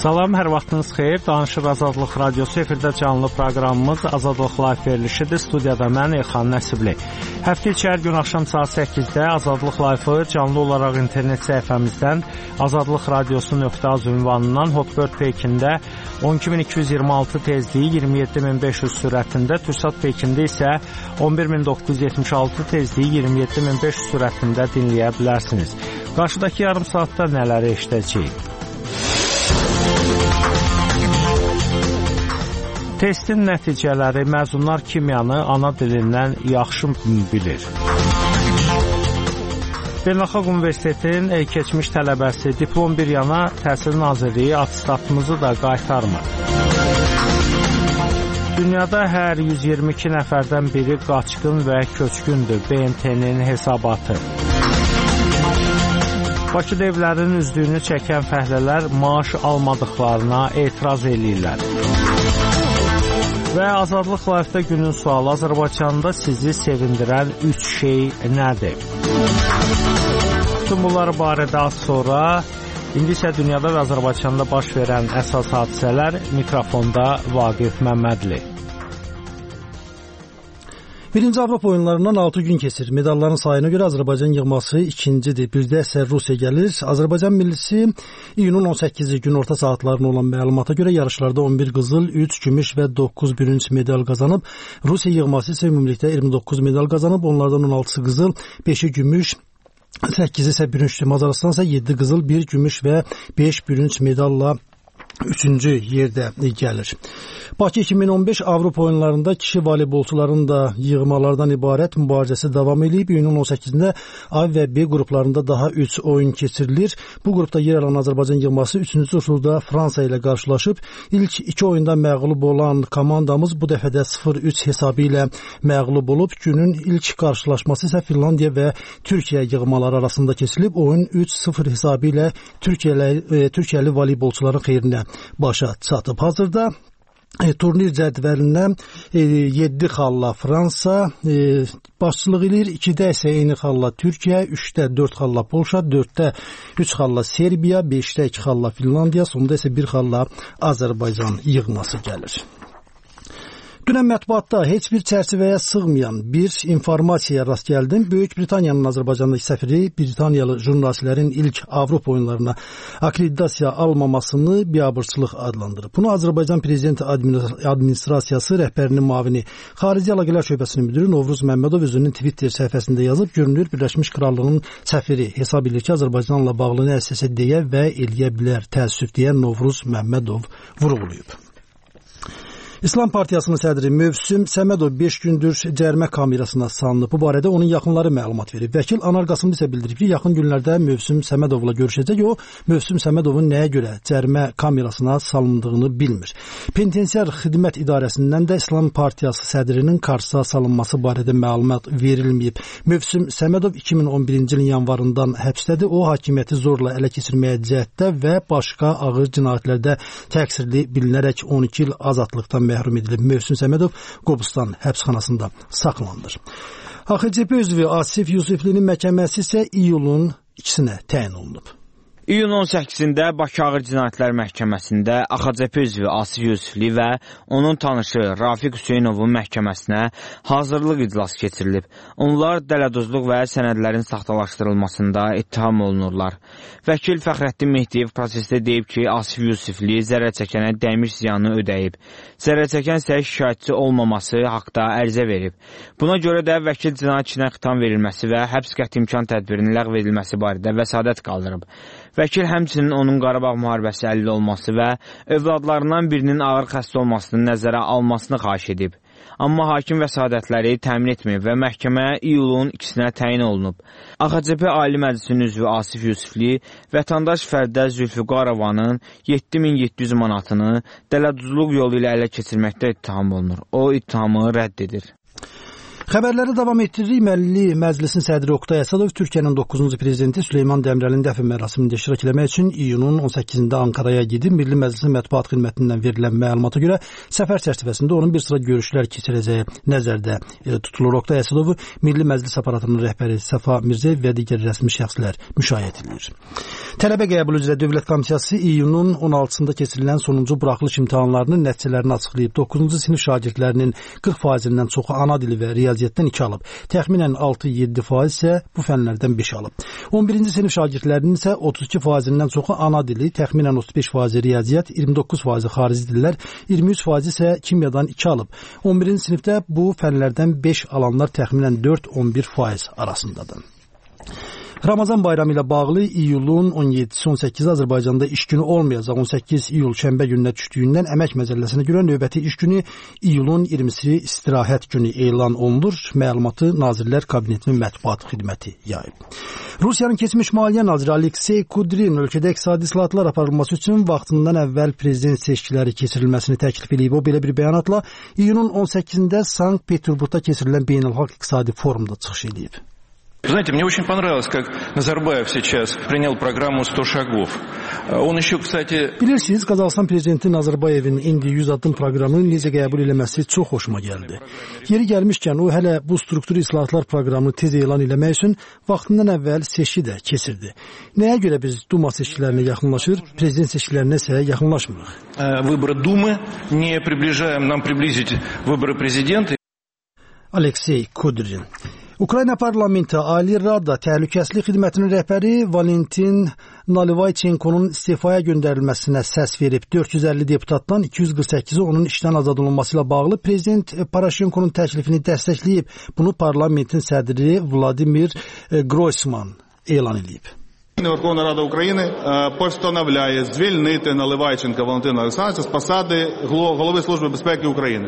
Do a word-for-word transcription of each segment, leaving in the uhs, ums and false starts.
Salam, hər vaxtınız xeyir. Danışır Azadlıq Radiosu efirdə canlı proqramımız Azadlıq Live verilişidir. Studiyada mən Elxan Nəsibli. Həftə içi hər gün axşam saat səkkizdə Azadlıq Live-ı canlı olaraq internet səhifəmizdən Azadlıq Radiosu nöqtə az ünvanından Hotbird Pekində on iki min iki yüz iyirmi altı tezliyi iyirmi yeddi min beş yüz sürətində, Türksat Pekində isə on bir min doqquz yüz yetmiş altı tezliyi iyirmi yeddi min beş yüz sürətində dinləyə bilərsiniz. Qarşıdakı yarım saatda nələri eşidəcəyik? Testin nəticələri, məzunlar kimyanı ana dilindən yaxşı bilir. Beynəlxalq Universitetin keçmiş tələbəsi diplom bir yana Təhsil Nazirliyi atestatımızı da qaytarmır. Dünyada hər yüz iyirmi iki nəfərdən biri qaçqın və köçkündür, B M T-nin hesabatı. Bakıda evlərin üzdüyünü çəkən fəhlələr maaş almadıqlarına etiraz edirlər. Və Azadlıq Live-da günün sualı: Azərbaycanda sizi sevindirən üç şey nədir? Bütün bunlar barədə az sonra, indi isə dünyada və Azərbaycanda baş verən əsas hadisələr. Mikrofonda Vaqif Məmmədli. Birinci Avropa oyunlarından altı gün keçir. Medalların sayına görə Azərbaycan yığması ikincidir. Bir də isə Rusiya gəlir. Azərbaycan millisi iyunun on səkkizi gün orta saatlarına olan məlumata görə yarışlarda on bir qızıl, üç gümüş və doqquz bürünc medal qazanıb. Rusiya yığması isə ümumilikdə iyirmi doqquz medal qazanıb. Onlardan on altısı qızıl, beşi gümüş, səkkizi isə bürünc. Macarıstan isə yeddi qızıl, bir gümüş və beş bürünc medalla üçüncü yerdə gəlir. Bakı iki min on beş Avropa oyunlarında kişi voleybolçuların da yığmalardan ibarət mübarizəsi davam edib. İyunun on səkkizində A və B qruplarında daha üç oyun keçirilir. Bu qrupda yer alan Azərbaycan yığması üçüncü turda Fransa ilə qarşılaşıb. İlk iki oyunda məğlub olan komandamız bu dəfə də sıfır üç hesabı ilə məğlub olub. Günün ilk qarşılaşması isə Finlandiya və Türkiyə yığmaları arasında keçirilib. Oyun üç sıfır hesabı ilə Türkiyəli, e, Türkiyəli voleybolçuların xeyrinə başa çatıb. Hazırda E, turnir cədvəlindən e, yeddi xalla Fransa e, başçılıq edir, ikidə isə eyni xalla Türkiyə, üçdə dörd xalla Polşa, dörddə üç xalla Serbiya, beşdə iki xalla Finlandiya, sonda isə bir xalla Azərbaycan yığması gəlir. Dünən mətbuatda heç bir çərçivəyə sığmayan bir informasiyaya rast gəldim. Böyük Britaniyanın Azərbaycandakı səfiri Britaniyalı jurnalistlərin ilk Avropa oyunlarına akreditasiya almamasını biabırçılıq adlandırıb. Bunu Azərbaycan Prezidenti Administrasiyası rəhbərinin müavini Xarici Əlaqələr Şöbəsinin müdiri Novruz Məmmədov özünün Twitter səhifəsində yazıb, görünür Birləşmiş Krallığın səfiri hesab edir ki, Azərbaycanla bağlı nə istəsə deyə və eləyə bilər, təəssüf deyə Novruz Məmmədov vurğulayıb. İslam Partiyasının sədri Mövsüm Səmədov beş gündür cərimə kamerasına salınıb. Bu barədə onun yaxınları məlumat verib. Vəkil Anar Qasımlı isə bildirib ki, yaxın günlərdə Mövsüm Səmədovla görüşəcək. O, Mövsüm Səmədovun nəyə görə cərimə kamerasına salındığını bilmir. Penitensiar Xidmət İdarəsindən də İslam Partiyası sədrinin qarşısına salınması barədə məlumat verilməyib. Mövsüm Səmədov iki min on birinci ilin yanvarından həbsdədir. O, hakimiyyəti zorla ələ keçirməyə cəhətdə və başqa ağır cinayətlərdə təqsirli bilinərək on iki il azadlıqdan məhrum edilib. Mövsüm Səmədov Qobustan həbsxanasında saxlanılır. A X C P üzvü Asif Yusiflinin məhkəməsi isə iyulun ikisinə təyin olunub. İyun on səkkizində Bakı Ağır Cinayətlər Məhkəməsində A X C P üzvü Asif Yusifli və onun tanışı Rafiq Hüseynovun məhkəməsinə hazırlıq iclası keçirilib. Onlar dələduzluq və sənədlərin saxtalaşdırılmasında ittiham olunurlar. Vəkil Fəxrəddin Mehdiyev prosesdə deyib ki, Asif Yusifli zərərçəkənə dəymiş ziyanı ödəyib. Zərərçəkən isə şikayətçi olmaması haqda ərizə verib. Buna görə də vəkil cinayət işinə xitam verilməsi və həbs qəti imkan tədbirinin ləğv edilməsi barədə vəsadət qaldırıb. Vəkil həmçinin onun Qarabağ müharibəsi əlil olması və övladlarından birinin ağır xəstə olmasını nəzərə almasını xahiş edib. Amma hakim vəsadətləri təmin etməyib və məhkəmə iyulun ikisinə təyin olunub. A X C P Ali Məclisinin üzvü Asif Yusifli vətəndaş Fərdə Zülfüqarovanın yeddi min yeddi yüz manatını dələduzluq yolu ilə ələ keçirməkdə ittiham olunur. O ittihamı rədd edir. Xəbərləri davam etdiririk. Milli Məclisin sədri Oqtay Əsadov Türkiyənin doqquzuncu prezidenti Süleyman Dəmirəlin dəfn mərasimində iştirak etmək üçün iyunun on səkkizində Ankaraya gedib. Milli Məclisin mətbuat xidmətindən verilən məlumata görə səfər çərçivəsində onun bir sıra görüşlər keçirəcəyi nəzərdə tutulur. Oqtay Əsadovu Milli Məclis aparatının rəhbəri Səfa Mirzəyev və digər rəsmi şəxslər müşayiət edilir. Tələbə qəbulu üzrə Dövlət Komissiyası iyunun on altısında keçirilən sonuncu buraxılış imtahanlarının nəticələrini açıqlayıb. doqquzuncu sinif şagirdlərinin qırx faizindən çoxu ana dili və riyaziyyatdan iki alıb. Təxminən altı yeddi faiz isə bu fənlərdən beş alıb. on birinci sinif şagirdlərinin isə otuz iki faizindən çoxu ana dili, təxminən otuz beş faizi riyaziyyat, iyirmi doqquz faizi xarici dillər, iyirmi üç faizi isə kimyadan iki alıb. on birinci sinifdə bu fənlərdən beş alanlar təxminən dörd on bir faiz arasındadır. Ramazan bayramı ilə bağlı iyulun on yeddisi on səkkizi Azərbaycanda iş günü olmayacaq. on səkkiz iyul şənbə gününə düşdüyündən əmək məcəlləsinə görə növbəti iş günü iyulun iyirmisi istirahət günü elan olunur. Məlumatı Nazirlər Kabinetinin mətbuat xidməti yayıb. Rusiyanın keçmiş maliyyə naziri Aleksey Kudrin ölkədə iqtisadi islahatlar aparılması üçün vaxtından əvvəl prezident seçkiləri keçirilməsini təklif edib. O belə bir bəyanatla iyunun on səkkizində Sankt-Peterburqda keçirilən beynəlxalq iqtisadi forumda çıxış edib. Знаете, мне очень понравилось, как Назарбаев сейчас принял программу сто шагов. Он еще, кстати... Bilirsiniz, Qazaxıstan prezidenti Nazarbayevin indi yüz addım proqramını necə qəbul eləməsi çox xoşuma gəldi. Yeri gəlmişkən o hələ bu struktur islahatlar proqramını tez elan eləmək üçün vaxtından əvvəl seçki də keçirdi. Nəyə görə biz Duma seçkilərinə yaxınlaşır, prezident seçkilərinə isə yaxınlaşmırıq? Выборы Думы не приближаем, нам приблизить выборы президента. Aleksey Kudrin. Ukrayna parlamenti Ali Rada Təhlükəsizlik Xidmətinin rəhbəri Valentin Nalivaychenkonun istifaya göndərilməsinə səs verib. dörd yüz əlli deputatdan iki yüz qırx səkkizi onun işdən azad olunması ilə bağlı prezident Poroshenkonun təklifini dəstəkləyib. Bunu parlamentin sədri Vladimir Groysman elan edib. Верховна Рада України постановляє звільнити Наливайченка Валентина Олександровича з посади голови Служби безпеки України.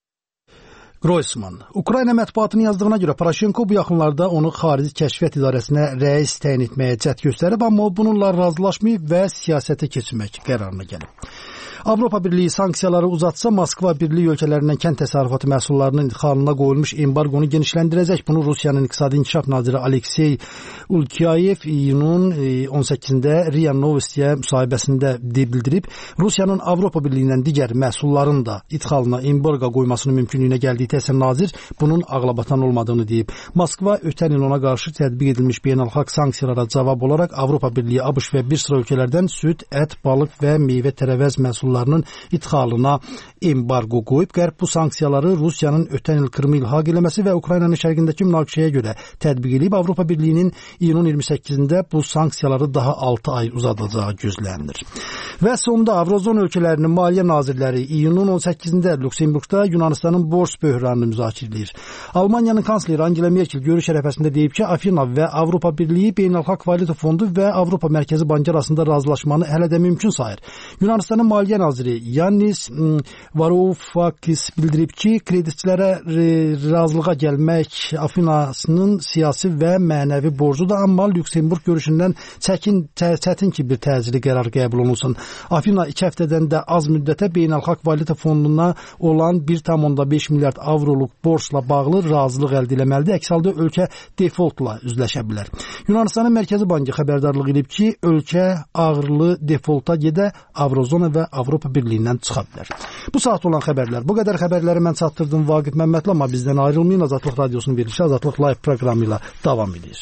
Groysman. Ukrayna mətbuatının yazdığına görə Poroshenko bu yaxınlarda onu xarici kəşfiyyat idarəsinə rəis təyin etməyə cəhd göstərib, amma o bununla razılaşmayıb və siyasətə keçmək qərarına gəlib. Avropa Birliyi sanksiyaları uzatsa, Moskva Birliyi ölkələrindən kənd təsərrüfatı məhsullarının idxalına qoyulmuş embargonu genişləndirəcək. Bunu Rusiyanın İqtisadi İnkişaf naziri Aleksey Ulkiayev iyunun on səkkizində Ria Novostiyə müsahibəsində bildirib. Rusiyanın Avropa Birliyindən digər məhsulların da idxalına embargo qoymasının mümkünlüyünə gəldiyi təsər nazir bunun ağlabatan olmadığını deyib. Moskva ötən il ona qarşı tətbiq edilmiş beynəlxalq sanksiyalara cavab olaraq Avropa Birliyi, ABŞ və bir sıra ölkələrdən süd, ət, balıq və meyvə tərəvəz məhsullarının idxalına embargo qoyub. Qərb bu sanksiyaları Rusiyanın ötən il Krımı ilhaq eləməsi və Ukraynanın şərqindəki münaqişəyə görə tətbiq edib. Avropa Birliyinin iyunun iyirmi səkkizində bu sanksiyaları daha altı ay uzadacağı gözlənilir. Və sonda Avrozon ölkələrinin maliyyə nazirləri iyunun on səkkizində Lüksemburqda Yunanistanın borc böhranını müzakirə edir. Almaniyanın kansleri Angela Merkel görüş ərəfəsində deyib ki, Afina və Avropa Birliyi Beynəlxalq Valyuta Fondu və Avropa Mərkəzi Bankı arasında razılaşmanı hələ də mümkün sayır. Yunanistanın maliyyə naziri Yannis Varoufakis bildirib ki, kreditçilərə razılığa gəlmək Afinasının siyasi və mənəvi borcudur, amma Lüksemburq görüşündən çəkin, çətin ki bir təcili qərar qəbul olunsun. Afina iki həftədən də az müddətə Beynəlxalq Valyuta Fonduna olan bir tam onda beş milyard avroluq borcla bağlı razılıq əldə etməlidir. Əks halda ölkə defoltla üzləşə bilər. Yunanistanın Mərkəzi Bankı xəbərdarlıq edib ki, ölkə ağırlı defolta gedə Avrozona və Avropa Birliyindən çıxa bilər. Bu saat olan xəbərlər. Bu qədər xəbərləri mən çatdırdım Vaqif Məmmədli, amma bizdən ayrılmayın. Azadlıq Radiosunun verilişi Azadlıq Live proqramı ilə davam edir.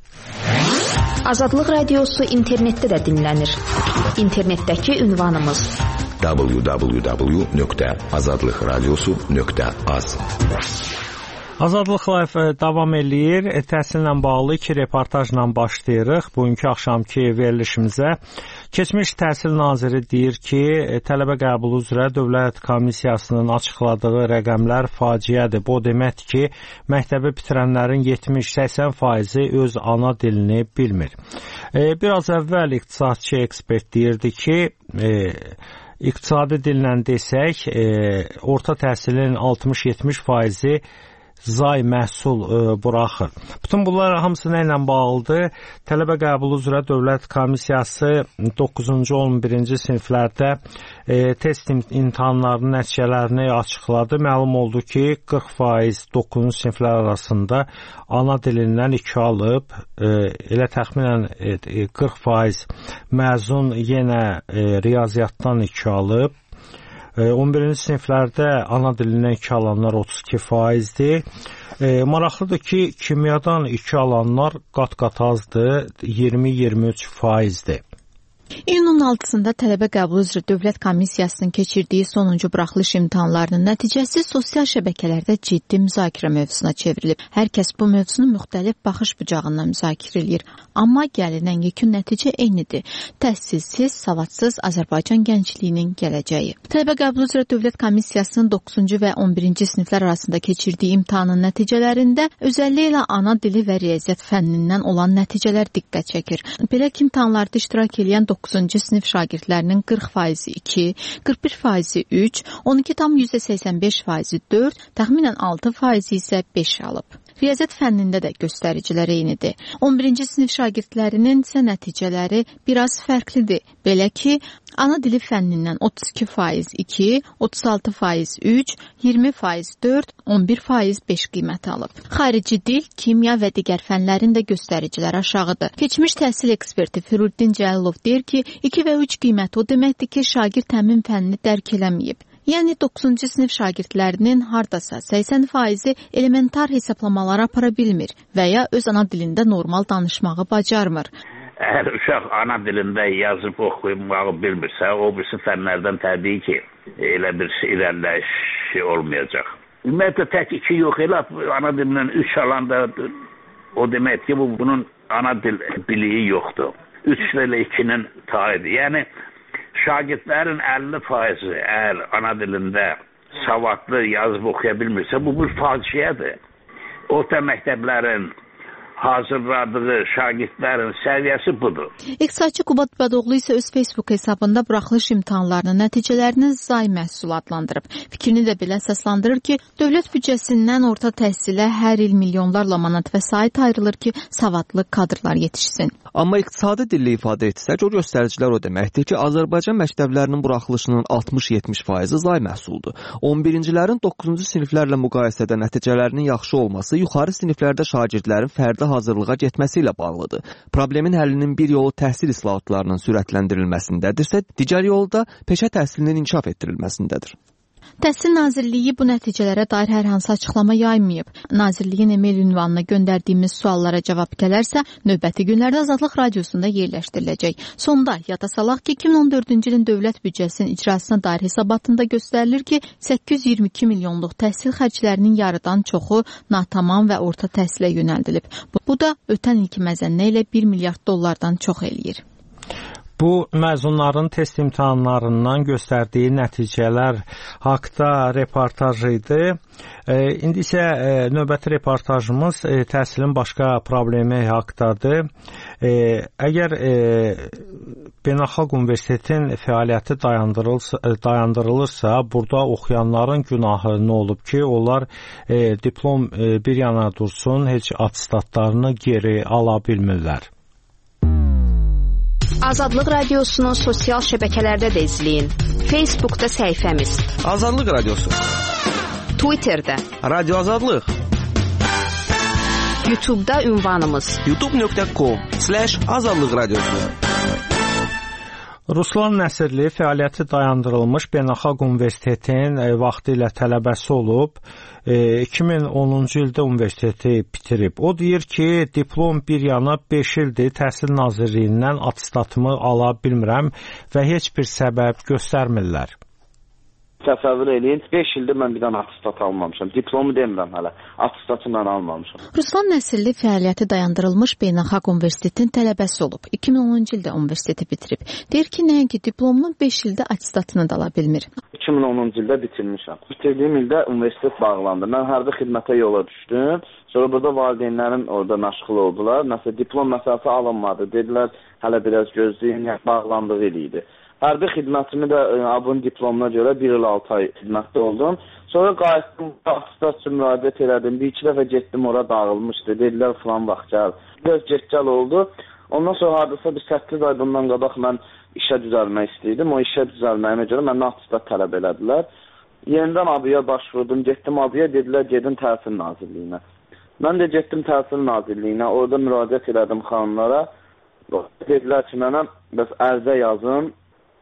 Azadlıq Radiosu internetdə də dinlənir. İnternetdəki ünvanımız w w w nöqtə azadlıq radiosu nöqtə az. Azadlıq Live davam eləyir. Təhsillə bağlı iki reportajla başlayırıq. Bugünkü axşamki verilişimizə. Keçmiş Təhsil Naziri deyir ki, tələbə qəbulu üzrə Dövlət Komissiyasının açıqladığı rəqəmlər faciədir. Bu deməkdir ki, məktəbi bitirənlərin yetmiş səksən faizi öz ana dilini bilmir. Biraz əvvəl iqtisadçı ekspert deyirdi ki, e, iqtisadi dillə desək, e, orta təhsilin altmış yetmiş faizi zay məhsul ə, buraxır. Bütün bunlar hamısı nə ilə bağlıdır? Tələbə qəbulu üzrə Dövlət Komissiyası doqquzuncu on birinci siniflərdə e, test imtahanlarının nəticələrini açıqladı. Məlum oldu ki, qırx faiz doqquzuncu siniflər arasında ana dilindən iki alıb, e, elə təxminən e, qırx faiz məzun yenə e, riyaziyyatdan iki alıb. on birinci siniflərdə ana dilindən iki alanlar otuz iki faizdir. E, maraqlıdır ki, kimyadan iki alanlar qat-qat azdır, iyirmi iyirmi üç faizdir. İyunun altısında tələbə qəbulu üzrə Dövlət Komissiyasının keçirdiyi sonuncu buraxılış imtahanlarının nəticəsi sosial şəbəkələrdə ciddi müzakirə mövzusuna çevrilib. Hər kəs bu mövzunu müxtəlif baxış bucağından müzakirə edir. Amma gəlinən yekun nəticə eynidir. Təhsilsiz, savadsız Azərbaycan gəncliyinin gələcəyi. Tələbə qəbulu üzrə Dövlət Komissiyasının doqquzuncu və on birinci siniflər arasında keçirdiyi imtahanın nəticələrində özəlliklə ana dili və riyaziyyat fənnindən olan nəticələr diqqət çəkir. Belə ki, imtahanlarda iştirak edən doqquzuncu sinif şagirdlərinin qırx faizi iki, qırx bir faizi üç, on iki tam yüzdə səksən beş faizi dörd, təxminən altı faizi isə beş alıb. Riyaziyyat fənnində də göstəricilər eynidir. on birinci sinif şagirdlərinin isə nəticələri biraz fərqlidir. Belə ki, ana dili fənnindən otuz iki faiz iki, otuz altı faiz üç, iyirmi faiz dörd, on bir faiz beş qiyməti alıb. Xarici dil, kimya və digər fənlərin də göstəricilər aşağıdır. Keçmiş təhsil eksperti Firuddin Cəlilov deyir ki, iki və üç qiyməti o deməkdir ki, şagird həmin fənni dərk eləməyib. Yəni doqquzuncu sinif şagirdlərinin hardasa səksən faizi elementar hesablamaları apara bilmir və ya öz ana dilində normal danışmağı bacarmır. Əgər uşaq ana dilində yazıb oxumağı bilmirsə, o birisi fənlərdən təbii ki, elə bir irəliləyiş olmayacaq. Ümumiyyətlə tək iki yox, elə ana dilindən üç alanda o demək ki, bu bunun ana dil biliyi yoxdur. üç ilə ikinin tayıdır. Yəni şagirdlərin əlli faizi əgər ana dilində savadlı yazıb oxuya bilmirsə, bu bir faciədir. Orta məktəblərin hazırladığı şagirdlərin səviyyəsi budur. İqtisadçı Qubad Badoğlu isə öz Facebook hesabında buraxılış imtahanlarının nəticələrini zay məhsul adlandırıb. Fikrini də belə əsaslandırır ki, dövlət büdcəsindən orta təhsilə hər il milyonlarla manat vəsait ayrılır ki, savadlı kadrlar yetişsin. Amma iqtisadi dillə ifadə etsək, o göstəricilər o deməkdir ki, Azərbaycan məktəblərinin buraxılışının altmış yetmiş faizi zay məhsuldur. on birincilərin doqquzuncu siniflərlə müqayisədə nəticələrinin yaxşı olması yuxarı siniflərdə şagirdlərin fərdi hazırlığa getməsi ilə bağlıdır. Problemin həllinin bir yolu təhsil islahatlarının sürətləndirilməsindədirsə, digər yolu da peşə təhsilinin inkişaf etdirilməsindədir. Təhsil Nazirliyi bu nəticələrə dair hər hansı açıqlama yaymayıb. Nazirliyin e-mail ünvanına göndərdiyimiz suallara cavab gələrsə, növbəti günlərdə Azadlıq Radiosunda yerləşdiriləcək. Sonda yada salaq ki, iki min on dördüncü ilin dövlət büdcəsinin icrasına dair hesabatında göstərilir ki, səkkiz yüz iyirmi iki milyonluq təhsil xərclərinin yarıdan çoxu natamam və orta təhsilə yönəldilib. Bu da ötən ilki məzənnə ilə bir milyard dollardan çox eləyir. Bu, məzunların test imtahanlarından göstərdiyi nəticələr haqda reportaj idi. E, indi isə e, növbəti reportajımız e, təhsilin başqa problemi haqdadır. E, əgər e, Beynəlxalq Universitetin fəaliyyəti dayandırılsa, dayandırılırsa, burada oxuyanların günahı nə olub ki, onlar e, diplom e, bir yana dursun, heç atestatlarını geri ala bilmirlər. Azadlıq Radiosunu sosial şəbəkələrdə də izləyin. Facebookda səhifəmiz Azadlıq Radiosu, Twitterdə Radio Azadlıq, YouTube'da ünvanımız youtube nöqtə com slash azadlıq radiosu. Ruslan Nəsirli fəaliyyəti dayandırılmış Beynəlxalq Universitetin vaxtilə tələbəsi olub, iki min onuncu ildə universiteti bitirib. O deyir ki, diplom bir yana beş ildir Təhsil Nazirliyindən atestatımı ala bilmirəm və heç bir səbəb göstərmirlər. Təsəvvür eləyin, beş ildir mən bir dənə atestat almamışam. Diplomu demirəm hələ, atestatımla almamışam. Ruslan Nəsirli fəaliyyəti dayandırılmış Beynəlxalq Universitetin tələbəsi olub. iki min onuncu ildə universiteti bitirib. Deyir ki, nəinki diplomunu beş ildə atestatını da ala bilmir. iki min onuncu ildə bitirmişəm. Bitirdiyim ildə universitet bağlandı. Mən hərbi xidmətə yola düşdüm. Sonra burada valideynlərim orada məşğul oldular. Nəsə diplom məsələsi alınmadı. Dedilər, hələ biraz gözləyin, bağlandığı il idi. hərbi xidmətimi də abunun diplomuna görə bir il altı ay xidmətdə oldum. Sonra qayıtdım, attestat üçün müraciət elədim. Bir iki dəfə getdim, ora dağılmışdı. Dedilər falan vaxt gəl. Biraz getgəl oldu. Ondan sonra hardasa bir səkkiz ay bundan qabaq mən işə düzəlmək istəyirdim. O işə düzəlməyimə görə məndən attestat tələb elədilər. Yenidən A B Y-ə başvurdum. Getdim A B Y-ə, dedilər gedin Təhsil Nazirliyinə. Mən də getdim Təhsil Nazirliyinə. Orada müraciət elədim xanımlara. Dedilər ki, mənə bəs ərzə yazın.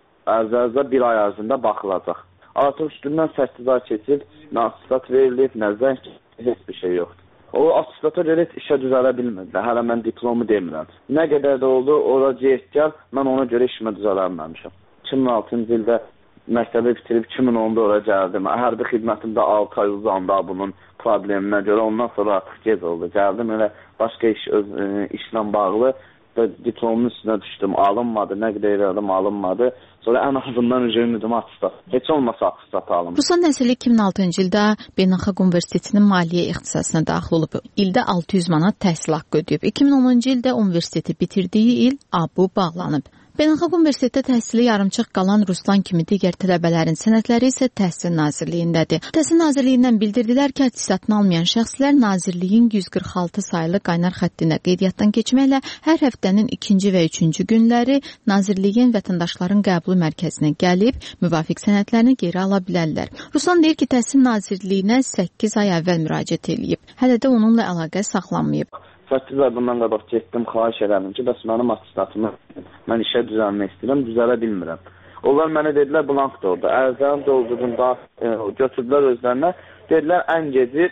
Ərzə bir ay ərzində baxılacaq. Artıq üstündən səkkiz ay keçib, nə attestat verilib, nə zəng, heç bir şey yoxdur. O attestata görə heç işə düzələ bilmirdi. Hələ mən diplomu demirəm. Nə qədər də oldu, ora getgəl, mən ona görə işimə düzələnməmişəm. iki min altıncı ildə məktəbi bitirib iki min onda ora gəldim. Hərbi xidmətimdə altı ay uzandı bunun probleminə görə. Ondan sonra artıq gec oldu. Gəldim, elə başqa iş, öz, e, işlə bağlı diplomun üstünə düşdüm. Alınmadı, nə qədər elədim, alınmadı. Sonra ən azından ümumidim attestat. Heç olmasa attestat alınmadı. Ruslan Nəsrli iki min altıncı ildə Beynəlxalq Universitetinin maliyyə ixtisasına daxil olub. İldə altı yüz manat təhsil haqqı ödəyib. iki min onuncu ildə universiteti bitirdiyi il A B U bağlanıb. Beynəlxalq Universitetdə təhsili yarımçıq qalan Ruslan kimi digər tələbələrin sənədləri isə Təhsil Nazirliyindədir. Təhsil Nazirliyindən bildirdilər ki, attestatını almayan şəxslər Nazirliyin yüz qırx altı saylı qaynar xəttinə qeydiyyatdan keçməklə hər həftənin ikinci və üçüncü günləri Nazirliyin vətəndaşların qəbulu mərkəzinə gəlib, müvafiq sənədlərini geri ala bilərlər. Ruslan deyir ki, Təhsil Nazirliyinə səkkiz ay əvvəl müraciət edib. Hələ də onunla əlaqə saxlanmayıb. səkkiz ay bundan qabaq getdim, xahiş elədim ki, bəs mənim attestatımı mən işə düzəlmək istəyirəm, düzələ bilmirəm. Onlar mənə dedilər, blank da orada. Ərzəni doldurdum, da, e, götürdülər özlərinə. Dedilər, ən geci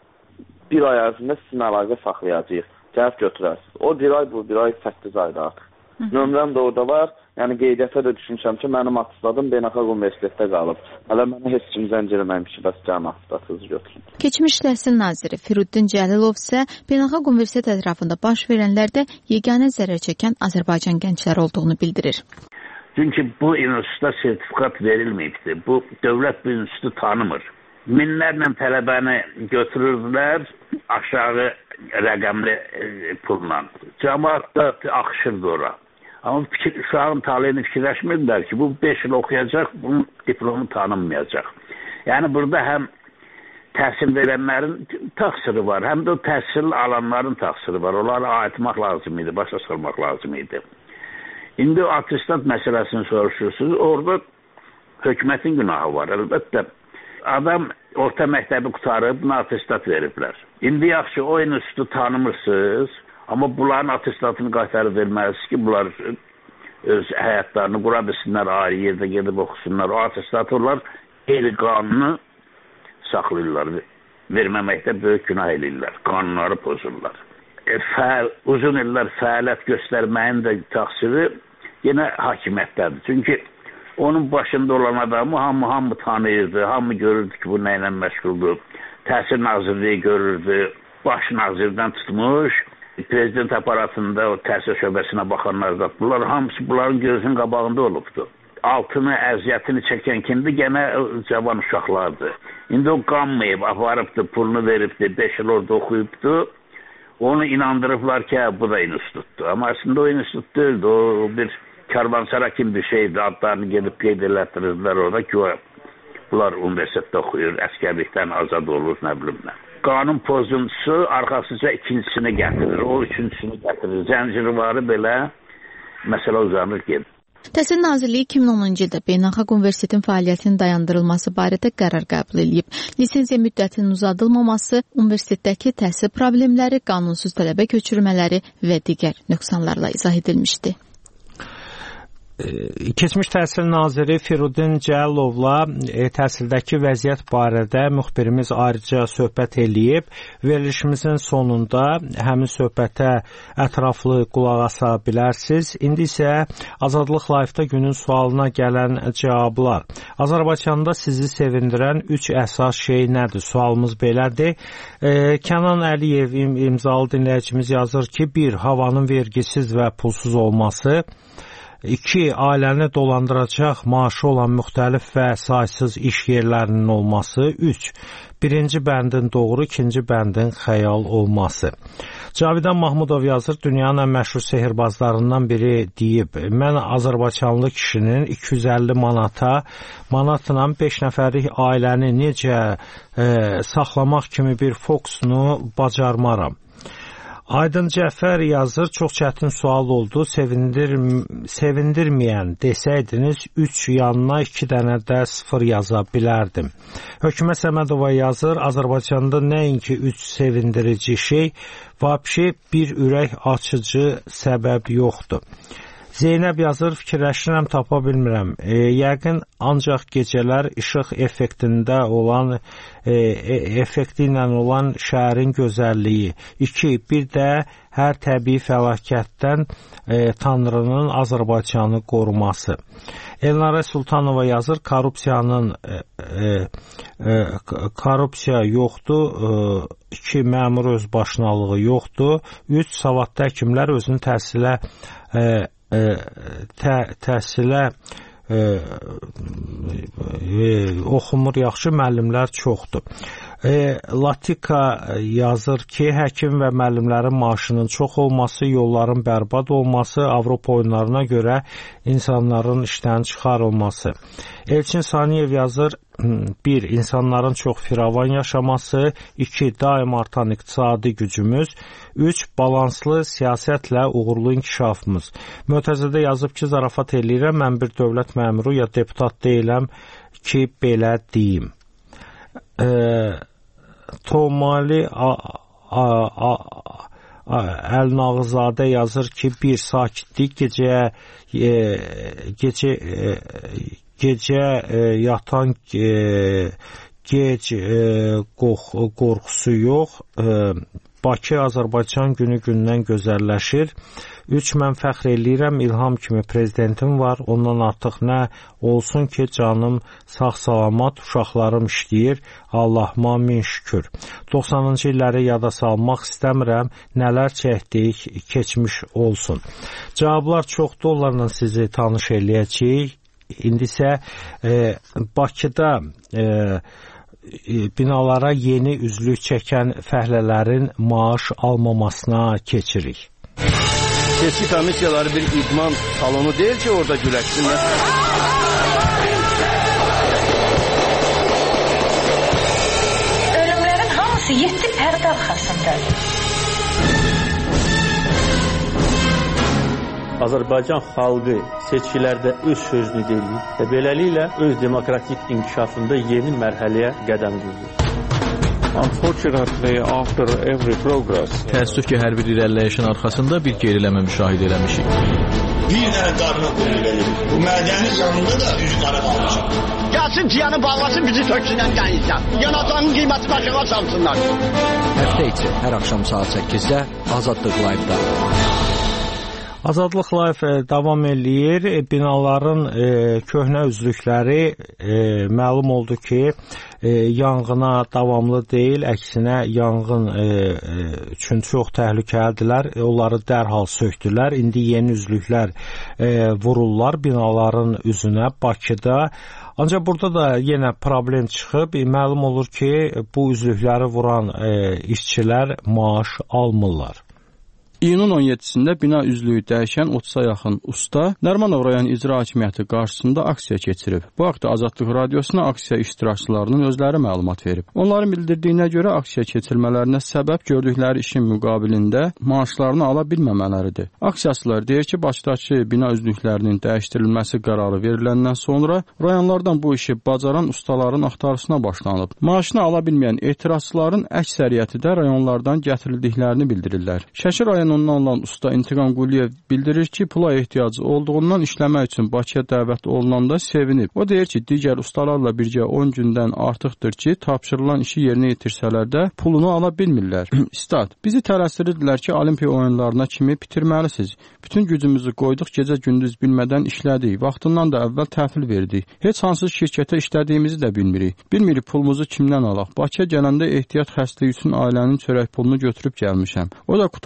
bir ay ərzində sizin əlaqə saxlayacağıq. Gəlib götürərsiniz. O bir ay, bu bir ay, səkkiz ayda artıq. Nömrəm də orada var. Yəni qeydiyyata da düşünmüşəm ki, mənim attestadım Beynəlxalq Universitetdə qalıb. Hələ mənə heç kim zəng eləməmiş ki, bəs cəm attestatınızı götürün. Keçmiş Təhsil Naziri Firuddin Cəlilov isə Beynəlxalq Universitet ətrafında baş verənlərdə yeganə zərər çəkən Azərbaycan gəncləri olduğunu bildirir. Çünki bu institutda sertifikat verilməyibdir. Bu dövlət bu institutu tanımır. Minlərlə tələbəni götürürdülər aşağı rəqəmli e, pulla. Cəmaat da axışırdı ora. Amma fikir, uşağın taleyini fikirləşmirdilər ki, bu beş il oxuyacaq, bunun diplomu tanınmayacaq. Yəni burada həm təhsil verənlərin təqsiri var, həm də o təhsil alanların təqsiri var. Onları ayıtmaq lazım idi, başa salmaq lazım idi. İndi o attestat məsələsini soruşursunuz, orada hökumətin günahı var. Əlbəttə, adam orta məktəbi qutarıb, buna attestat veriblər. İndi yaxşı, o institutu tanımırsınız, amma bunların attestatını qaytarıb verməlisiniz ki, bunlar öz həyatlarını qura bilsinlər, ayrı yerdə gedib oxusunlar. O attestatı onlar qeyri-qanunu saxlayırlar, verməməkdə böyük günah eləyirlər, qanunları pozurlar. E, fəal, uzun illər fəaliyyət göstərməyin də təqsiri yenə hakimiyyətdədir. Çünki onun başında olan adamı hamı, hamı tanıyırdı, hamı görürdü ki, bu nə ilə məşğuldur. Təhsil Nazirliyi görürdü, baş nazirdən tutmuş, prezident aparatında o təhsil şöbəsinə baxanlar da, bunlar hamısı bunların gözünün qabağında olubdu. Altını, əziyyətini çəkən kimdir? Gənə cavan uşaqlardır. İndi o qanmayıb, aparıbdı, pulunu veribdi, beş il orada oxuyubdu. Onu inandırıblar ki, bu da institutdur. Amma əslində o institut deyildi, o bir karvansara kimi bir şeydi. Adlarını gedib qeyd elətdirirlər orada ki, o, bunlar universitetdə oxuyur, əskərlikdən azad olur, nə bilim nə. Qanun pozuntusu arxasıca ikincisini gətirir, o üçüncüsünü gətirir. Zəncirvarı belə məsələ uzanır gedir. Təhsil Nazirliyi iki min onuncu ildə Beynəlxalq Universitetin fəaliyyətinin dayandırılması barədə qərar qəbul edib. Lisenziya müddətinin uzadılmaması, universitetdəki təhsil problemləri, qanunsuz tələbə köçürmələri və digər nöqsanlarla izah edilmişdi. Keçmiş Təhsil Naziri Firuddin Cəlilovla e, təhsildəki vəziyyət barədə müxbirimiz ayrıca söhbət eləyib. Verilişimizin sonunda həmin söhbətə ətraflı qulaq asa bilərsiniz. İndi isə Azadlıq Live-da günün sualına gələn cavablar. Azərbaycanda sizi sevindirən üç əsas şey nədir? Sualımız belədir. E, Kənan Əliyev imzalı dinləyicimiz yazır ki, bir, havanın vergisiz və pulsuz olması. iki, ailəni dolandıracaq maaşı olan müxtəlif və saysız iş yerlərinin olması. Üç, birinci bəndin doğru, ikinci bəndin xəyal olması. Cavidan Mahmudov yazır, dünyanın ən məşhur sehirbazlarından biri deyib, mən Azərbaycanlı kişinin iki yüz əlli manata, manatla beş nəfərlik ailəni necə e, saxlamaq kimi bir fokusunu bacarmaram. Aydın Cəfər yazır, çox çətin sual oldu, sevindir, sevindirməyən desəydiniz üç yanına iki dənə də sıfır yaza bilərdim. Hökümə Səmədova yazır, Azərbaycanda nəinki üç sevindirici şey, vəbşi bir ürək açıcı səbəb yoxdur. Zeynəb yazır, fikirləşirəm, tapa bilmirəm. E, yəqin ancaq gecələr işıq effektində olan, e, effekti ilə olan şəhərin gözəlliyi. İki, bir də hər təbii fəlakətdən e, Tanrının Azərbaycanı qoruması. Elnarə Sultanova yazır, korrupsiyanın e, e, korrupsiya yoxdur. E, iki, məmur özbaşınalığı yoxdur. Üç, savadlı həkimlər özünü təhsilə e, Tə, təhsilə e, e, oxumur, yaxşı müəllimlər çoxdur. E, Latika yazır ki, həkim və müəllimlərin maaşının çox olması, yolların bərbad olması, Avropa oyunlarına görə insanların işdən çıxarılması. Elçin Saniyev yazır, bir, insanların çox firavan yaşaması, iki, daim artan iqtisadi gücümüz, üç, balanslı siyasətlə uğurlu inkişafımız. Mötəzədə yazıb ki, zarafat eləyirəm, mən bir dövlət məmuru ya deputat deyiləm ki, belə deyim. E, Tomali Əl-Nağızadə yazır ki, bir, sakitlik, gecəyə e, gecə e, gecə e, yatan e, gec e, qorxusu yox. E, Bakı Azərbaycan günü gündən gözəlləşir. Üç, mən fəxr eləyirəm, İlham kimi prezidentim var, ondan artıq nə olsun ki, canım sağ-salamat, uşaqlarım işləyir, Allahıma min şükür. doxsanıncı illəri yada salmaq istəmirəm, nələr çəkdik, keçmiş olsun. Cavablar çoxdur, onlarla sizi tanış eləyəcəyik. İndi isə e, Bakıda e, binalara yeni üzlük çəkən fəhlələrin maaş almamasına keçirik. Seçki komissiyaları bir idman salonu deyil ki, orada güləşsinlər. Ölümlərin hamısı yeddi pərdə arxasındadır. Azərbaycan xalqı seçkilərdə öz sözünü deyir və beləliklə öz demokratik inkişafında yeni mərhələyə qədəm qoyur. Unfortunately, after every progress, təəssüf ki, hər bir irəliləyişin arxasında bir geriləmə müşahidə eləmişik. Bir dənə qarına qoyulur. Bu mədənin yanında da üç qara qalmışıq. Gəlsin ciyanı bağlasın, bizi töksünən gəlirsən. Yanacağın qiyməti başına salsınlar. Həftə içi hər axşam saat səkkizdə Azadlıq Live-da. Azadlıq Live davam eləyir. Binaların e, köhnə üzlükləri e, məlum oldu ki, e, yanğına davamlı deyil, əksinə yanğın e, e, üçün çox təhlükəlidirlər. Onları dərhal sökdülər. İndi yeni üzlüklər e, vururlar binaların üzünə Bakıda. Ancaq burada da yenə problem çıxıb. E, məlum olur ki, bu üzlükləri vuran e, işçilər maaş almırlar. İyunun on yeddisində bina üzlüyü dəyişən otuza yaxın usta Nərimanov rayon icra hakimiyyəti qarşısında aksiya keçirib. Bu haqda Azadlıq Radiosuna aksiya iştirakçılarının özləri məlumat verib. Onların bildirdiyinə görə aksiya keçirmələrinə səbəb gördükləri işin müqabilində maaşlarını ala bilməmələridir. Aksiyaçılar deyir ki, Bakıdakı bina üzlüklərinin dəyişdirilməsi qərarı veriləndən sonra rayonlardan bu işi bacaran ustaların axtarışına başlanıb. Maaşını ala bilməyən etirazçıların əksəriyyəti də rayonlardan gətirildiklərini bildirirlər. Şəki rayon ondan olan usta İntiqam Quliyev bildirir ki, pula ehtiyacı olduğundan işləmək üçün Bakıya dəvət olunanda sevinib. O deyir ki, digər ustalarla birgə on gündən artıqdır ki, tapşırılan işi yerinə yetirsələr də pulunu ala bilmirlər. İstat, bizi tələsirirdilər ki, Olimpiya oyunlarına kimi bitirməlisiniz. Bütün gücümüzü qoyduq, gecə gündüz bilmədən işlədik. Vaxtından da əvvəl təhvil verdik. Heç hansı şirkətə işlədiyimizi də bilmirik. Bilmirik pulumuzu kimdən alaq. Bakıya gələndə ehtiyat xəstəliyi üçün ailənin çörək pulunu götürüb gəlmişəm. O da qutarıb əlavə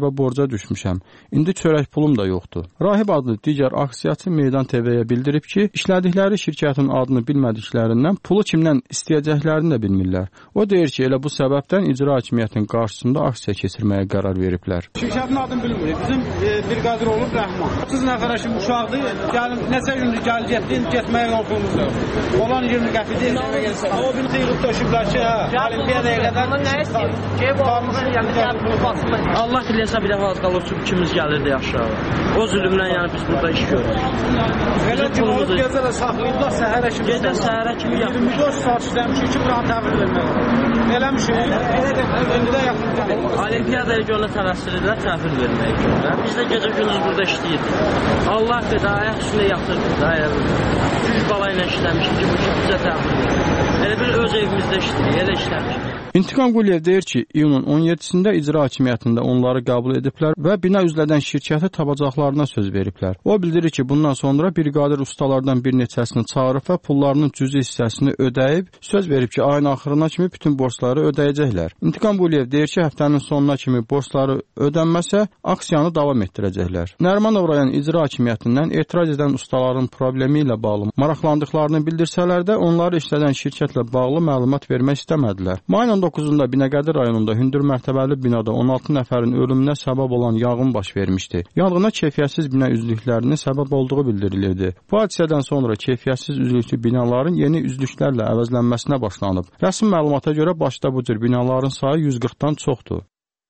ərəbə borca düşmüşəm. İndi çörək pulum da yoxdur. Rahib adlı digər aksiyaçı Meydan T V-yə bildirib ki, işlədikləri şirkətin adını bilmədiklərindən pulu kimdən istəyəcəklərini də bilmirlər. O deyir ki, elə bu səbəbdən icra hakimiyyətinin qarşısında aksiya keçirməyə qərar veriblər. Şirkətin adını bilmirik. Bizim e, bir qadir olub Rəhman. otuz nəfərə kimi uşaqdır. Gəlin, neçə gündür gəl getdin, getməyə yolumuz yox. Olan iyirmi qəpik deyil. O bir yığıb döşüblər ki, hə, olimpiyadaya qədər nə istəyir? Şey bu adamın yəni gəlib pulu basma. Allah bilirsə bir dəfə az qalır ki, kimimiz gəlirdi aşağı. O zülmdən yəni biz burada iş görürük. Elə ki, o gecə də saxlayıblar səhərə kimi. Gecə səhərə kimi yapmış. iyirmi dörd saat işləmiş, iki buranı təhvil vermək. Eləmişik. Elə də öndə yaxın. Olimpiyadaya görə tələsdir edilər, təhvil verməyə görə. Biz də gecə gündüz burada işləyirdik. Allah qədər ayaq üstündə yatırdıq da. Üç bala ilə işləmişik ki, bu ki bizə təhvil verir. Elə bir öz evimizdə işlədik, elə işləmişik. İntiqam Quliyev deyir ki, iyunun on yeddisində icra hakimiyyətində onları qəbul ediblər və bina üzlədən şirkəti tapacaqlarına söz veriblər. O bildirir ki, bundan sonra briqadir ustalardan bir neçəsini çağırıb və pullarının cüzi hissəsini ödəyib, söz verib ki, ayın axırına kimi bütün borcları ödəyəcəklər. İntiqam Quliyev deyir ki, həftənin sonuna kimi borcları ödənməsə, aksiyanı davam etdirəcəklər. Nərimanov rayon icra hakimiyyətindən etiraz edən ustaların problemi ilə bağlı maraqlandıqlarını bildirsələr də, onları işlədən şirkətlə bağlı məlumat vermək istəmədilər. Mayın on doqquzunda Binəqədi rayonunda hündür mərtəbəli binada on altı nəfərin ölümünə səbəb olan yanğın baş vermişdi. Yanğına keyfiyyətsiz bina üzlüklərinin səbəb olduğu bildirilirdi. Bu hadisədən sonra keyfiyyətsiz üzlüklü binaların yeni üzlüklərlə əvəzlənməsinə başlanıb. Rəsmi məlumata görə başda bu cür binaların sayı yüz qırxdan çoxdur.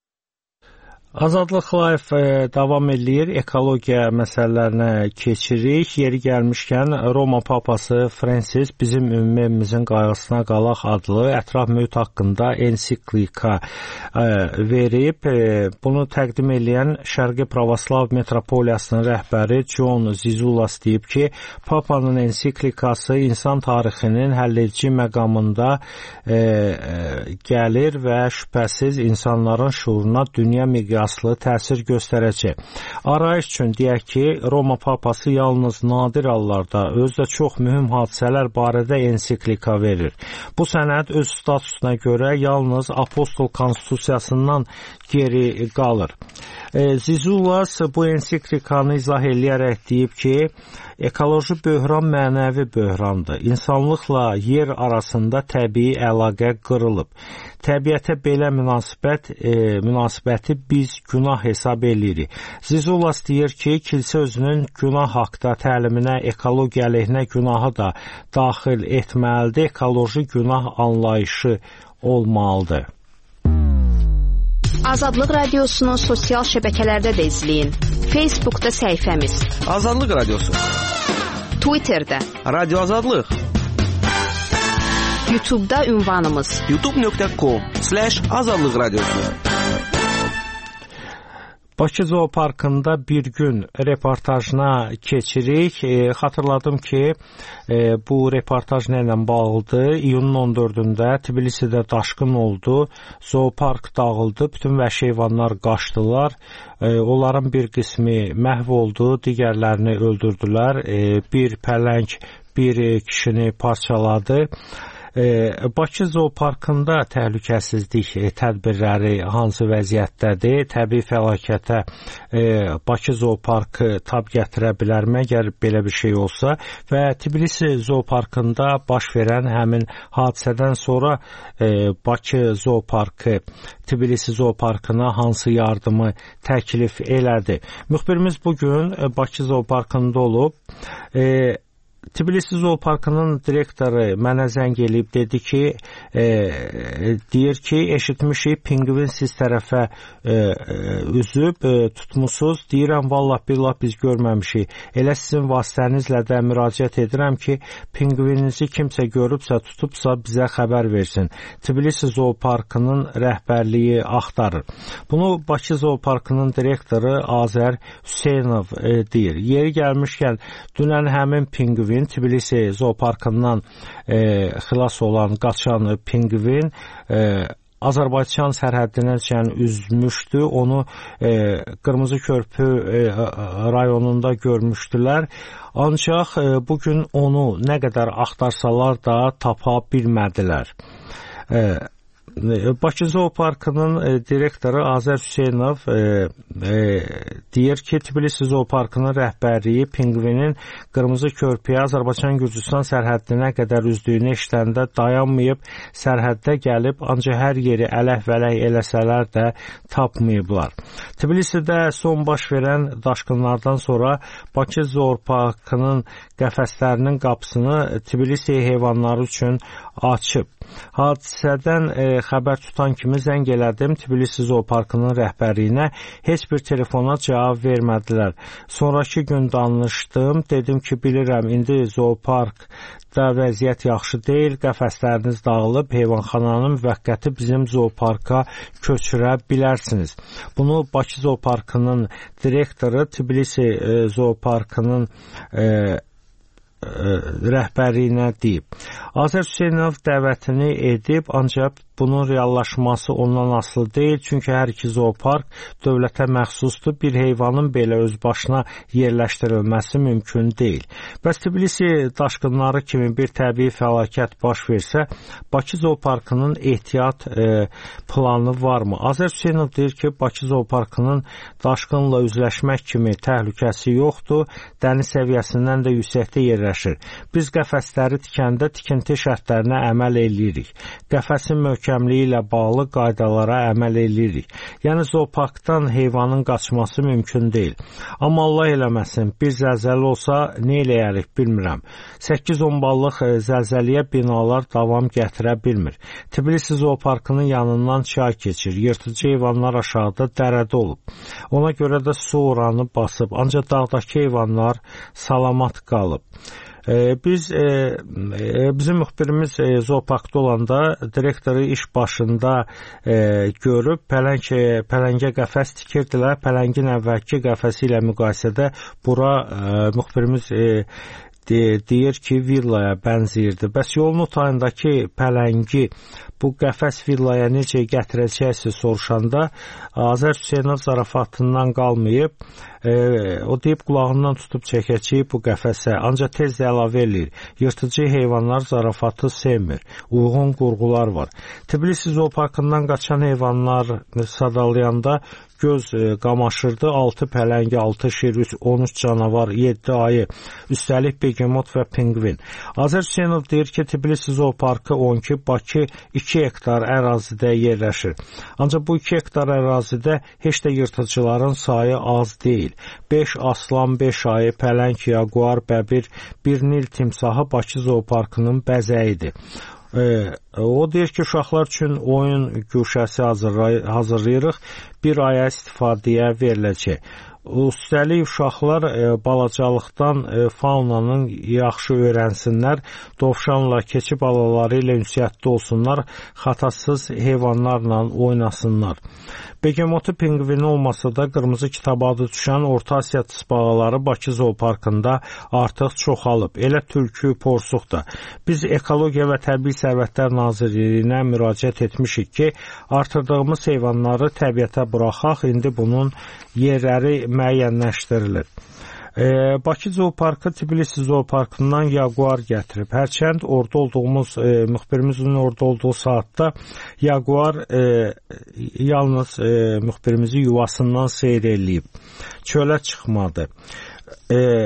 Azadlıq Live davam edir. Ekologiya məsələlərinə keçirik. Yeri gəlmişkən Roma papası Fransis bizim ümumi evimizin qayğısına qalaq adlı ətraf mühit haqqında ensiklika verib. Bunu təqdim edən Şərqi Pravoslav Metropoliyasının rəhbəri John Zizulas deyib ki, papanın ensiklikası insan tarixinin həlledici məqamında e, e, gəlir və şübhəsiz insanların şuuruna dünya miqyasında aslı təsir göstərəcək. Arayış üçün deyək ki, Roma papası yalnız nadir hallarda özdə çox mühüm hadisələr barədə ensiklika verir. Bu sənəd öz statusuna görə yalnız Apostol Konstitusiyasından geri qalır. E, Zizulas bu ensiklikanı izah eləyərək deyib ki, ekoloji böhran mənəvi böhrandır. İnsanlıqla yer arasında təbii əlaqə qırılıb. Təbiətə belə münasibət, e, münasibəti biz günah hesab edirik. Zizulas deyir ki, kilsə özünün günah haqda təliminə ekologiya əleyhinə günahı da daxil etməlidir. Ekoloji günah anlayışı olmalıdır. Azadlıq Radiosunu sosial şəbəkələrdə də izləyin. Facebookda səhifəmiz Azadlıq Radiosu, Twitterdə Radio Azadlıq, YouTube'da ünvanımız youtube nöqtə com slash azadlıq radiosu. Bakı Zooparkında bir gün reportajına keçirik. E, xatırladım ki, e, bu reportaj nə ilə bağlıdır? İyunun on dördündə Tbilisidə daşqın oldu. Zoopark dağıldı. Bütün vəhşi heyvanlar qaçdılar. E, onların bir qismi məhv oldu, digərlərini öldürdülər. E, bir pələng bir kişini parçaladı. E, Bakı Zooparkında təhlükəsizlik e, tədbirləri hansı vəziyyətdədir? Təbii fəlakətə e, Bakı Zooparkı tab gətirə bilərmi, əgər belə bir şey olsa? Və Tbilisi Zooparkında baş verən həmin hadisədən sonra e, Bakı Zooparkı Tbilisi Zooparkına hansı yardımı təklif elədi? Müxbirimiz bugün e, Bakı Zooparkında olub. E, Tbilisi Zooparkının direktoru mənə zəng eləyib, dedi ki, e, deyir ki, eşitmişik, pinqvin siz tərəfə e, üzüb, e, tutmusuz. Deyirəm, vallah billah biz görməmişik. Elə sizin vasitənizlə də müraciət edirəm ki, pinqvininizi kimsə görübsə, tutubsa bizə xəbər versin. Tbilisi Zooparkının rəhbərliyi axtarır. Bunu Bakı Zooparkının direktoru Azər Hüseynov e, deyir. Yeri gəlmişkən, dünən həmin pinqvin Tbilisi Zooparkından e, xilas olan, qaçan pinqvin e, Azərbaycan sərhəddinəcən üzmüşdü. Onu e, Qırmızı Körpü e, rayonunda görmüşdülər. Ancaq e, bugün onu nə qədər axtarsalar da tapa bilmədilər. E, Bakı Zooparkının e, direktoru Azər Hüseynov e, e, deyir ki, Tbilisi Zooparkının rəhbərliyi pinqvinin Qırmızı Körpüyə Azərbaycan-Gürcüstan sərhəddinə qədər üzdüyünü eşidəndə dayanmayıb, sərhəddə gəlib, ancaq hər yeri ələk-vələk eləsələr də tapmayıblar. Tbilisidə son baş verən daşqınlardan sonra Bakı Zooparkının qəfəslərinin qapısını Tbilisi heyvanları üçün açıb. Hadisədən e, xəbər tutan kimi zəng elədim Tbilisi Zooparkının rəhbərliyinə, heç bir telefona cavab vermədilər. Sonraki gün danışdım, dedim ki, bilirəm, indi zooparkda vəziyyət yaxşı deyil, qəfəsləriniz dağılıb, heyvanxananın müvəqqəti bizim zooparka köçürə bilərsiniz. Bunu Bakı Zooparkının direktoru Tbilisi e, Zooparkının e, rəhbərliyinə deyib. Azər Hüseynov dəvətini edib, ancaq bunun reallaşması ondan asılı deyil, çünki hər iki zoopark dövlətə məxsusdur, bir heyvanın belə öz başına yerləşdirilməsi mümkün deyil. Bəs Tbilisi daşqınları kimi bir təbii fəlakət baş versə, Bakı Zooparkının ehtiyat e, planı varmı? Azər Hüseynov deyir ki, Bakı Zooparkının daşqınla üzləşmək kimi təhlükəsi yoxdur, dəniz səviyyəsindən də yüksəkdə yerləşir. Biz qəfəsləri tikəndə tikinti şərtlərinə əməl eləyirik. Qəfəsin möhkəmliyi ilə bağlı qaydalara əməl eləyirik. Yəni, zooparkdan heyvanın qaçması mümkün deyil. Amma Allah eləməsin, bir zəlzələ olsa, nə eləyərik, bilmirəm. səkkiz on ballıq zəlzəliyə binalar davam gətirə bilmir. Tbilisi Zooparkının yanından çay keçir. Yırtıcı heyvanlar aşağıda dərədə olub. Ona görə də su oranı basıb. Ancaq dağdakı heyvanlar salamat qalıb. Ee, biz e, e, bizim müxbirimiz e, zooparkda olanda direktoru iş başında e, görüb pələng, pələngə qəfəs tikirdilər. Pələngin əvvəlki qəfəsi ilə müqayisədə bura e, müxbirimiz e, de, deyir ki, villaya bənzəyirdi. Bəs yolun otayındakı pələngi bu qəfəs villaya necə gətirəcəksə soruşanda Azər Hüseynov zarafatından qalmayıb, e, o deyib qulağından tutub çəkəcəyib bu qəfəsə, ancaq tez də əlavə eləyir. Yırtıcı heyvanlar zarafatı sevmir. Uyğun qurğular var. Tbilisi Zooparkından qaçan heyvanlar sadalayanda göz e, qamaşırdı. altı pələngi, altı şir, on üç canavar, yeddi ayı, üstəlik begemot və pinqvin. Azər Hüseynov deyir ki, Tbilisi Zooparkı on iki, Bakı iki hektar ərazidə yerləşir. Ancaq bu iki hektar ərazidə heç də yırtıcıların sayı az deyil. beş aslan, beş ayı, pələng, yaguar, bəbir, bir nil timsahı Bakı Zooparkının bəzəyidir. Ee, o deyir ki, uşaqlar üçün oyun güşəsi hazırlayırıq, bir aya istifadəyə veriləcək. Üstəlik uşaqlar e, balacalıqdan e, faunanın yaxşı öyrənsinlər, dovşanla, keçi balaları ilə ünsiyyətdə olsunlar, xatasız heyvanlarla oynasınlar. Begemotu pinqvini olmasa da qırmızı kitaba adı düşən Orta Asiya tısbağaları Bakı Zooparkında artıq çoxalıb. Elə tülkü, porsuq da. Biz Ekologiya və Təbii Sərvətlər Nazirliyinə müraciət etmişik ki, artırdığımız heyvanları təbiətə buraxaq, indi bunun yerləri müəyyənləşdirilir. E, Bakı Zooparkı Tbilisi Zooparkından yaguar gətirib. Hərçənd orada olduğumuz, e, müxbirimizin orada olduğu saatda yaguar e, yalnız e, müxbirimizi yuvasından seyr eləyib. Çölə çıxmadı. E,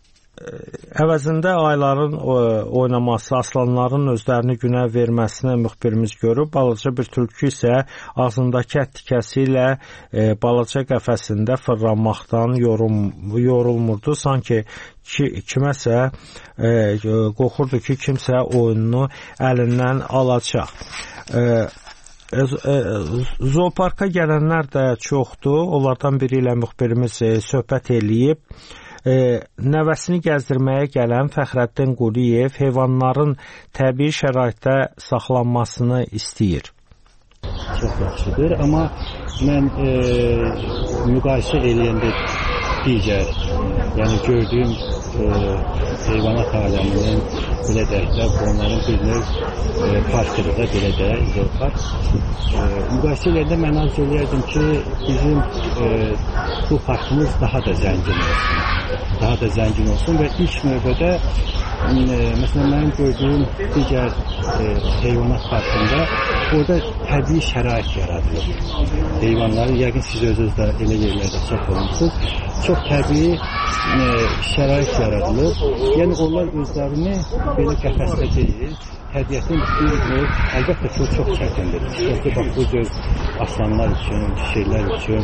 Əvəzində ayların oynaması, aslanların özlərini günə verməsini müxbirimiz görüb, balaca bir tülkü isə ağzındakı ət tikəsi ilə e, balaca qəfəsində fırlanmaqdan yorum, yorulmurdu. Sanki ki, kiməsə e, qorxurdu ki, kimsə oyununu əlindən alacaq. E, e, e, zooparka gələnlər də çoxdur. Onlardan biri ilə müxbirimiz e, söhbət eləyib. E, nəvəsini gəzdirməyə gələn Fəxrəddin Quliyev heyvanların təbii şəraitdə saxlanmasını istəyir. Çox yaxşıdır, amma mən e, müqayisə eləyəndə digər, yəni gördüyüm e, heyvanat aləminin belə deyək də, onların bir növ e, parkıdır da, belə deyək, zoopark. E, müqayisə eləyəndə mən arzu eləyərdim ki, bizim e, bu parkımız daha da zəngin olsun. Daha da zəngin olsun və ilk növbədə e, məsələn mənim gördüyüm digər e, heyvanat parkında orada təbii şərait yaradılır. Heyvanları, yəqin siz özünüz də elə yerlərdə çox olmuşsunuz. Çox təbii e, şərait yaradılır. Yəni onlar özlərini belə qəfəsdə deyil, təbiətin bir növ, əlbəttə ki, çox çətindir. Xüsusilə bax bu cür aslanlar üçün, şeylər üçün.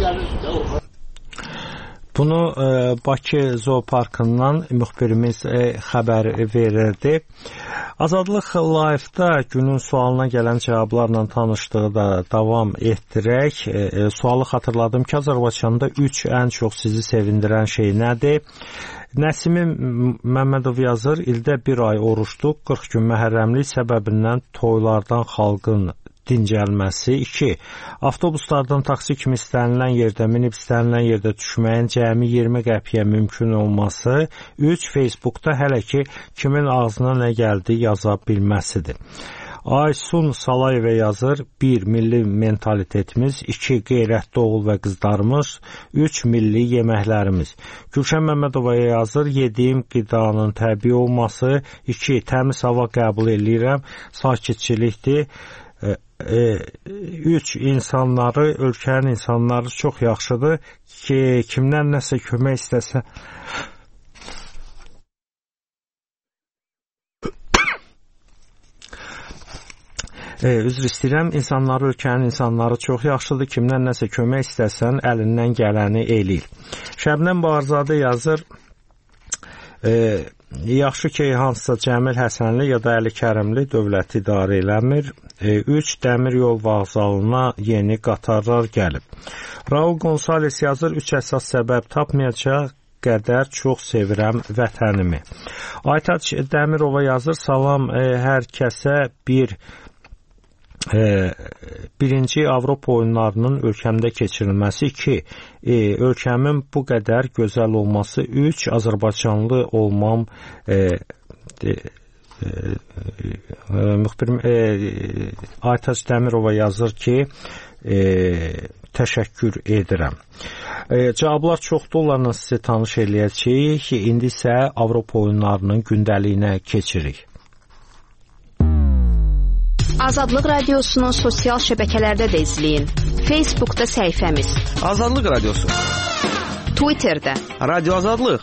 Bunu e, Bakı Zooparkından müxbirimiz e, xəbər verirdi. Azadlıq Live-da günün sualına gələn cavablarla tanışdığı da davam etdirək. E, e, sualı xatırladım ki, Azərbaycanda üç ən çox sizi sevindirən şey nədir? Nəsimi Məmmədov yazır, ildə bir ay oruçluq, qırx gün məhərrəmlik səbəbindən toylardan xalqın dincəlməsi. iki. Avtobuslardan taksi kimi istənilən yerdə, minib istənilən yerdə düşməyin cəmi iyirmi qəpiyə mümkün olması. üç. Facebookda hələ ki kimin ağzına nə gəldi yaza bilməsidir. Aysun Salayevə yazır, bir. Milli mentalitetimiz, iki. Qeyrətli oğul və qızlarımız, üç. Milli yeməklərimiz. Gülşən Məmmədova yazır, yediyim qidanın təbii olması, iki. Təmiz hava qəbul edirəm, sakitçilikdir. üç. İnsanları, ölkənin insanları çox yaxşıdır ki, kimdən nəsə kömək istəsə e, üzr istəyirəm, insanları, ölkənin insanları çox yaxşıdır, kimdən nəsə kömək istəsən əlindən gələni eləyir. Şəbnəm Baharzadə yazır, e, yaxşı ki, hansısa Cəmil Həsənli ya da Əli Kərimli dövləti idarə eləmir. üç. Dəmir yol vağzalına yeni qatarlar gəlib. Raul Gonzales yazır, üç əsas səbəb tapmayacaq qədər çox sevirəm vətənimi. Aytaç Dəmirova yazır, salam e, hər kəsə bir e, birinci Avropa oyunlarının ölkəmdə keçirilməsi, iki. E, ölkəmin bu qədər gözəl olması, üç. Azərbaycanlı olmam e, e, e, e, müxbirim e, Aytaç Dəmirova yazır ki, e, təşəkkür edirəm. E, cavablar çoxdur, onlarla sizə tanış eləyəcəyik ki, indi isə Avropa oyunlarının gündəliyinə keçirik. Azadlıq Radiosunu sosial şəbəkələrdə də izləyin. Facebookda səhifəmiz Azadlıq Radiosu, Twitterdə Radio Azadlıq,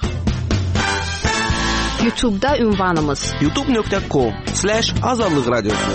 YouTube'da ünvanımız youtube nöqtə com slash azadlıq radiosu.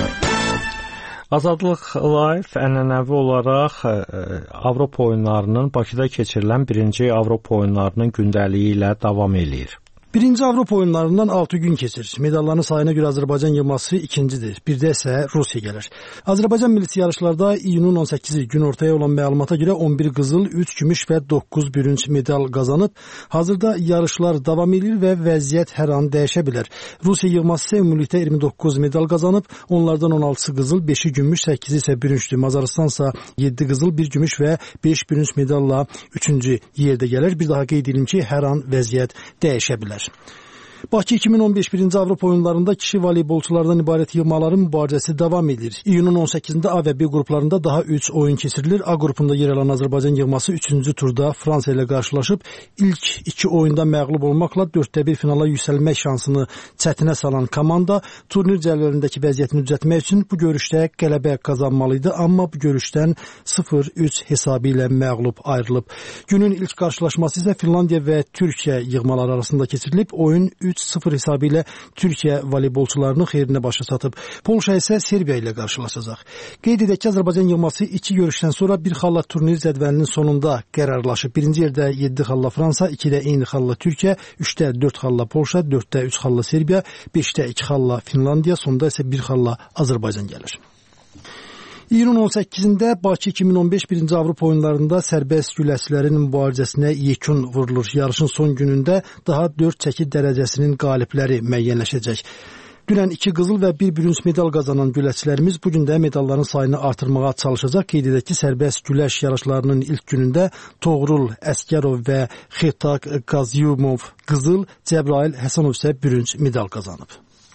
Azadlıq Live ənənəvi olaraq ə, Avropa oyunlarının Bakıda keçirilən birinci Avropa oyunlarının gündəliyi ilə davam eləyir. Birinci Avropa oyunlarından altı gün keçir. Medalların sayına görə Azərbaycan yığması ikincidir. Bir də isə Rusiya gəlir. Azərbaycan millisi yarışlarda iyunun on səkkizi gün ortaya olan məlumata görə on bir qızıl, üç gümüş və doqquz bürünc medal qazanıb. Hazırda yarışlar davam edir və vəziyyət hər an dəyişə bilər. Rusiya yığması isə ümumilikdə iyirmi doqquz medal qazanıb. Onlardan on altısı qızıl, beşi gümüş, səkkizi isə bürüncdür. Macarıstan isə yeddi qızıl, bir gümüş və beş bürünc medalla üçüncü yerdə gəlir. Bir daha qeyd edim ki, hər an vəziyyət dəyişə bilər. Bakı iki min on beş birinci Avropa oyunlarında kişi voleybolçulardan ibarət yığmaların mübarizəsi davam edir. İyunun on səkkizində A və B qruplarında daha üç oyun keçirilir. A qrupunda yer alan Azərbaycan yığması üçüncü turda Fransa ilə qarşılaşıb. İlk iki oyunda məğlub olmaqla dörddə bir finala yüksəlmək şansını çətinə salan komanda turnir cədvəlindəki vəziyyətini düzəltmək üçün bu görüşdə qələbə qazanmalıydı, amma bu görüşdən sıfır üç hesabı ilə məğlub ayrılıb. Günün ilk qarşılaşması isə Finlandiya və Türkiyə yığmaları arasında keçirilib. Oyun üç sıfır hesabı ilə Türkiyə voleybolçularının xeyrinə başa çatıb. Polşa isə Serbiya ilə qarşılaşacaq. Qeyd edək ki, Azərbaycan yığması iki görüşdən sonra bir xalla turnir cədvəlinin sonunda qərarlaşıb. Birinci yerdə yeddi xalla Fransa, ikidə eyni xalla Türkiyə, üçdə dörd xalla Polşa, dörddə üç xalla Serbiya, beşdə iki xalla Finlandiya, sonda isə bir xalla Azərbaycan gəlir. İyunun on səkkizində Bakı iki min on beş birinci Avropa oyunlarında sərbəst güləçlərin mübarizəsinə yekun vurulur. Yarışın son günündə daha dörd çəki dərəcəsinin qalibləri müəyyənləşəcək. Dünən iki qızıl və bir bürünc medal qazanan güləçlərimiz bugün də medalların sayını artırmağa çalışacaq. Qeyd edək ki, sərbəst güləş yarışlarının ilk günündə Toğrul Əskərov və Xetak Qazyumov qızıl, Cəbrail Həsənov isə bürünc medal qazanıb.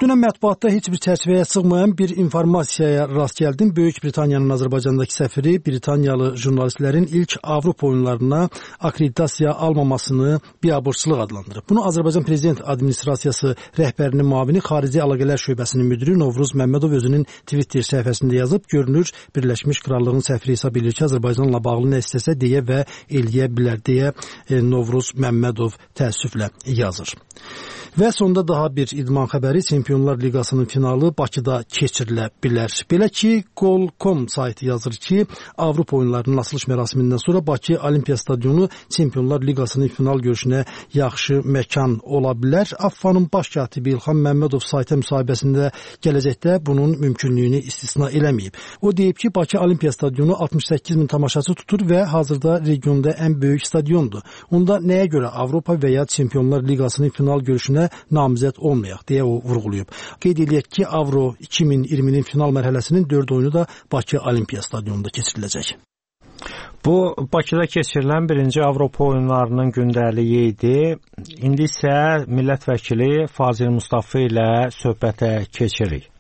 Dünən mətbuatda heç bir çərçivəyə sığmayan bir informasiyaya rast gəldim. Böyük Britaniyanın Azərbaycandakı səfiri Britaniyalı jurnalistlərin ilk Avropa oyunlarına akkreditasiya almamasını biabırçılıq adlandırıb. Bunu Azərbaycan Prezident Administrasiyası rəhbərinin müavini Xarici Əlaqələr Şöbəsinin müdiri Novruz Məmmədov özünün Twitter səhifəsində yazıb. Görünür, Birləşmiş Krallığın səfiri hesab edir ki, Azərbaycanla bağlı nə istəsə deyə və eləyə bilər deyə Novruz Məmmədov təəssüflə yazır. Və sonda daha bir idman xəbəri, Çempionlar Liqasının finalı Bakıda keçirilə bilər. Belə ki, Goal nöqtə com saytı yazır ki, Avropa oyunlarının açılış mərasimindən sonra Bakı Olimpiya Stadionu Çempionlar Liqasının final görüşünə yaxşı məkan ola bilər. AFFA-nın baş katibi İlham Məmmədov sayta müsahibəsində gələcəkdə bunun mümkünlüyünü istisna eləməyib. O deyib ki, Bakı Olimpiya Stadionu altmış səkkiz min tamaşaçı tutur və hazırda regionda ən böyük stadiondur. Onda nəyə görə Avropa və ya Çempionlar Liqasının final görüşünə namizəd olmayaq deyə o vurğulayıb. Qeyd edək ki, Avro iki min iyirminin final mərhələsinin dörd oyunu da Bakı Olimpiya Stadionunda keçiriləcək. Bu, Bakıda keçirilən birinci Avropa oyunlarının gündəliyi idi. İndi isə millət vəkili Fazil Mustafa ilə söhbətə keçirik.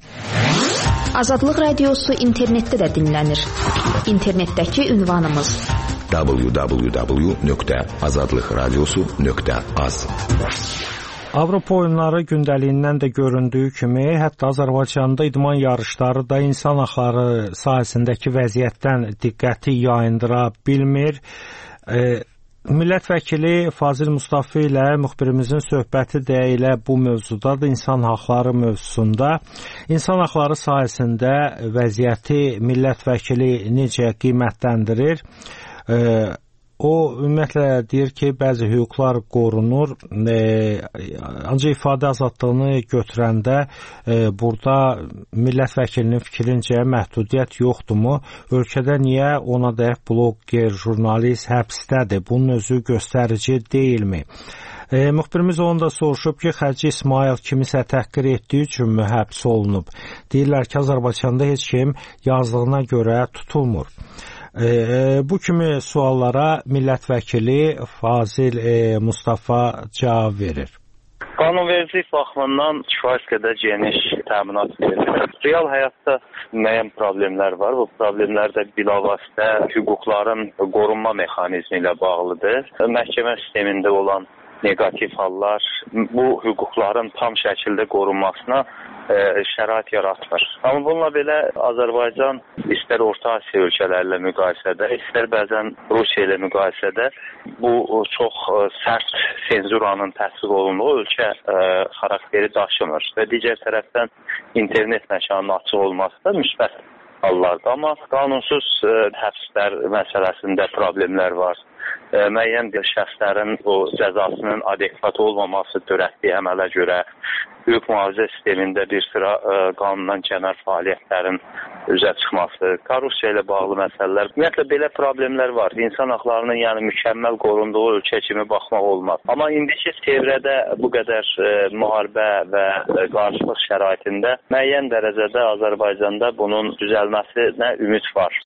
Azadlıq Radiosu internetdə də dinlənir. İnternetdəki ünvanımız w w w nöqtə azadlıq radiosu nöqtə az. Avropa oyunları gündəliyindən də göründüyü kimi, hətta Azərbaycanda idman yarışları da insan haqları sahəsindəki vəziyyətdən diqqəti yayındıra bilmir. E, millət vəkili Fazil Mustafa ilə müxbirimizin söhbəti də elə bu mövzudadır, insan haqları mövzusunda. İnsan haqları sahəsində vəziyyəti millət vəkili necə qiymətləndirir? E, O ümumiyyətlə deyir ki, bəzi hüquqlar qorunur, e, ancaq ifadə azadlığını götürəndə e, burada millət vəkilinin fikrincə məhdudiyyət yoxdurmu? Ölkədə niyə ona dəyək bloger, jurnalist həbsdədir? Bunun özü göstərici deyilmi? E, müxbirimiz onu da soruşub ki, Xərci İsmail kimisə təhqir etdiyi üçün mü həbs olunub? Deyirlər ki, Azərbaycanda heç kim yazdığına görə tutulmur. E, bu kimi suallara millət vəkili Fazil e, Mustafa cavab verir. Qanunvericilik baxımından kifayət qədər geniş təminat verilir. Real həyatda müəyyən problemlər var. Bu problemlər də bilavasitə hüquqların qorunma mexanizmi ilə bağlıdır. Məhkəmə sistemində olan negativ hallar bu hüquqların tam şəkildə qorunmasına e, şərait yaratmır. Amma bununla belə Azərbaycan istər Orta Asiya ölkələrlə müqayisədə, istər bəzən Rusiya ilə müqayisədə bu çox e, sərt senzuranın tətbiq olunduğu ölkə e, xarakteri daşımır. Və digər tərəfdən internet məkanının açıq olması da müsbət hallardır. Amma qanunsuz e, həbslər məsələsində problemlər var. E, müəyyən bir şəxslərin o cəzasının adekvat olmaması törətdiyi əmələ görə hüquq mühafizə sistemində bir sıra e, qanundan kənar fəaliyyətlərin üzə çıxması, korrupsiya ilə bağlı məsələlər. Ümumiyyətlə belə problemlər var. İnsan haqlarının yəni mükəmməl qorunduğu ölkə kimi baxmaq olmaz. Amma indiki çevrədə bu qədər e, müharibə və e, qarşılıq şəraitində müəyyən dərəcədə Azərbaycanda bunun düzəlməsinə ümid var.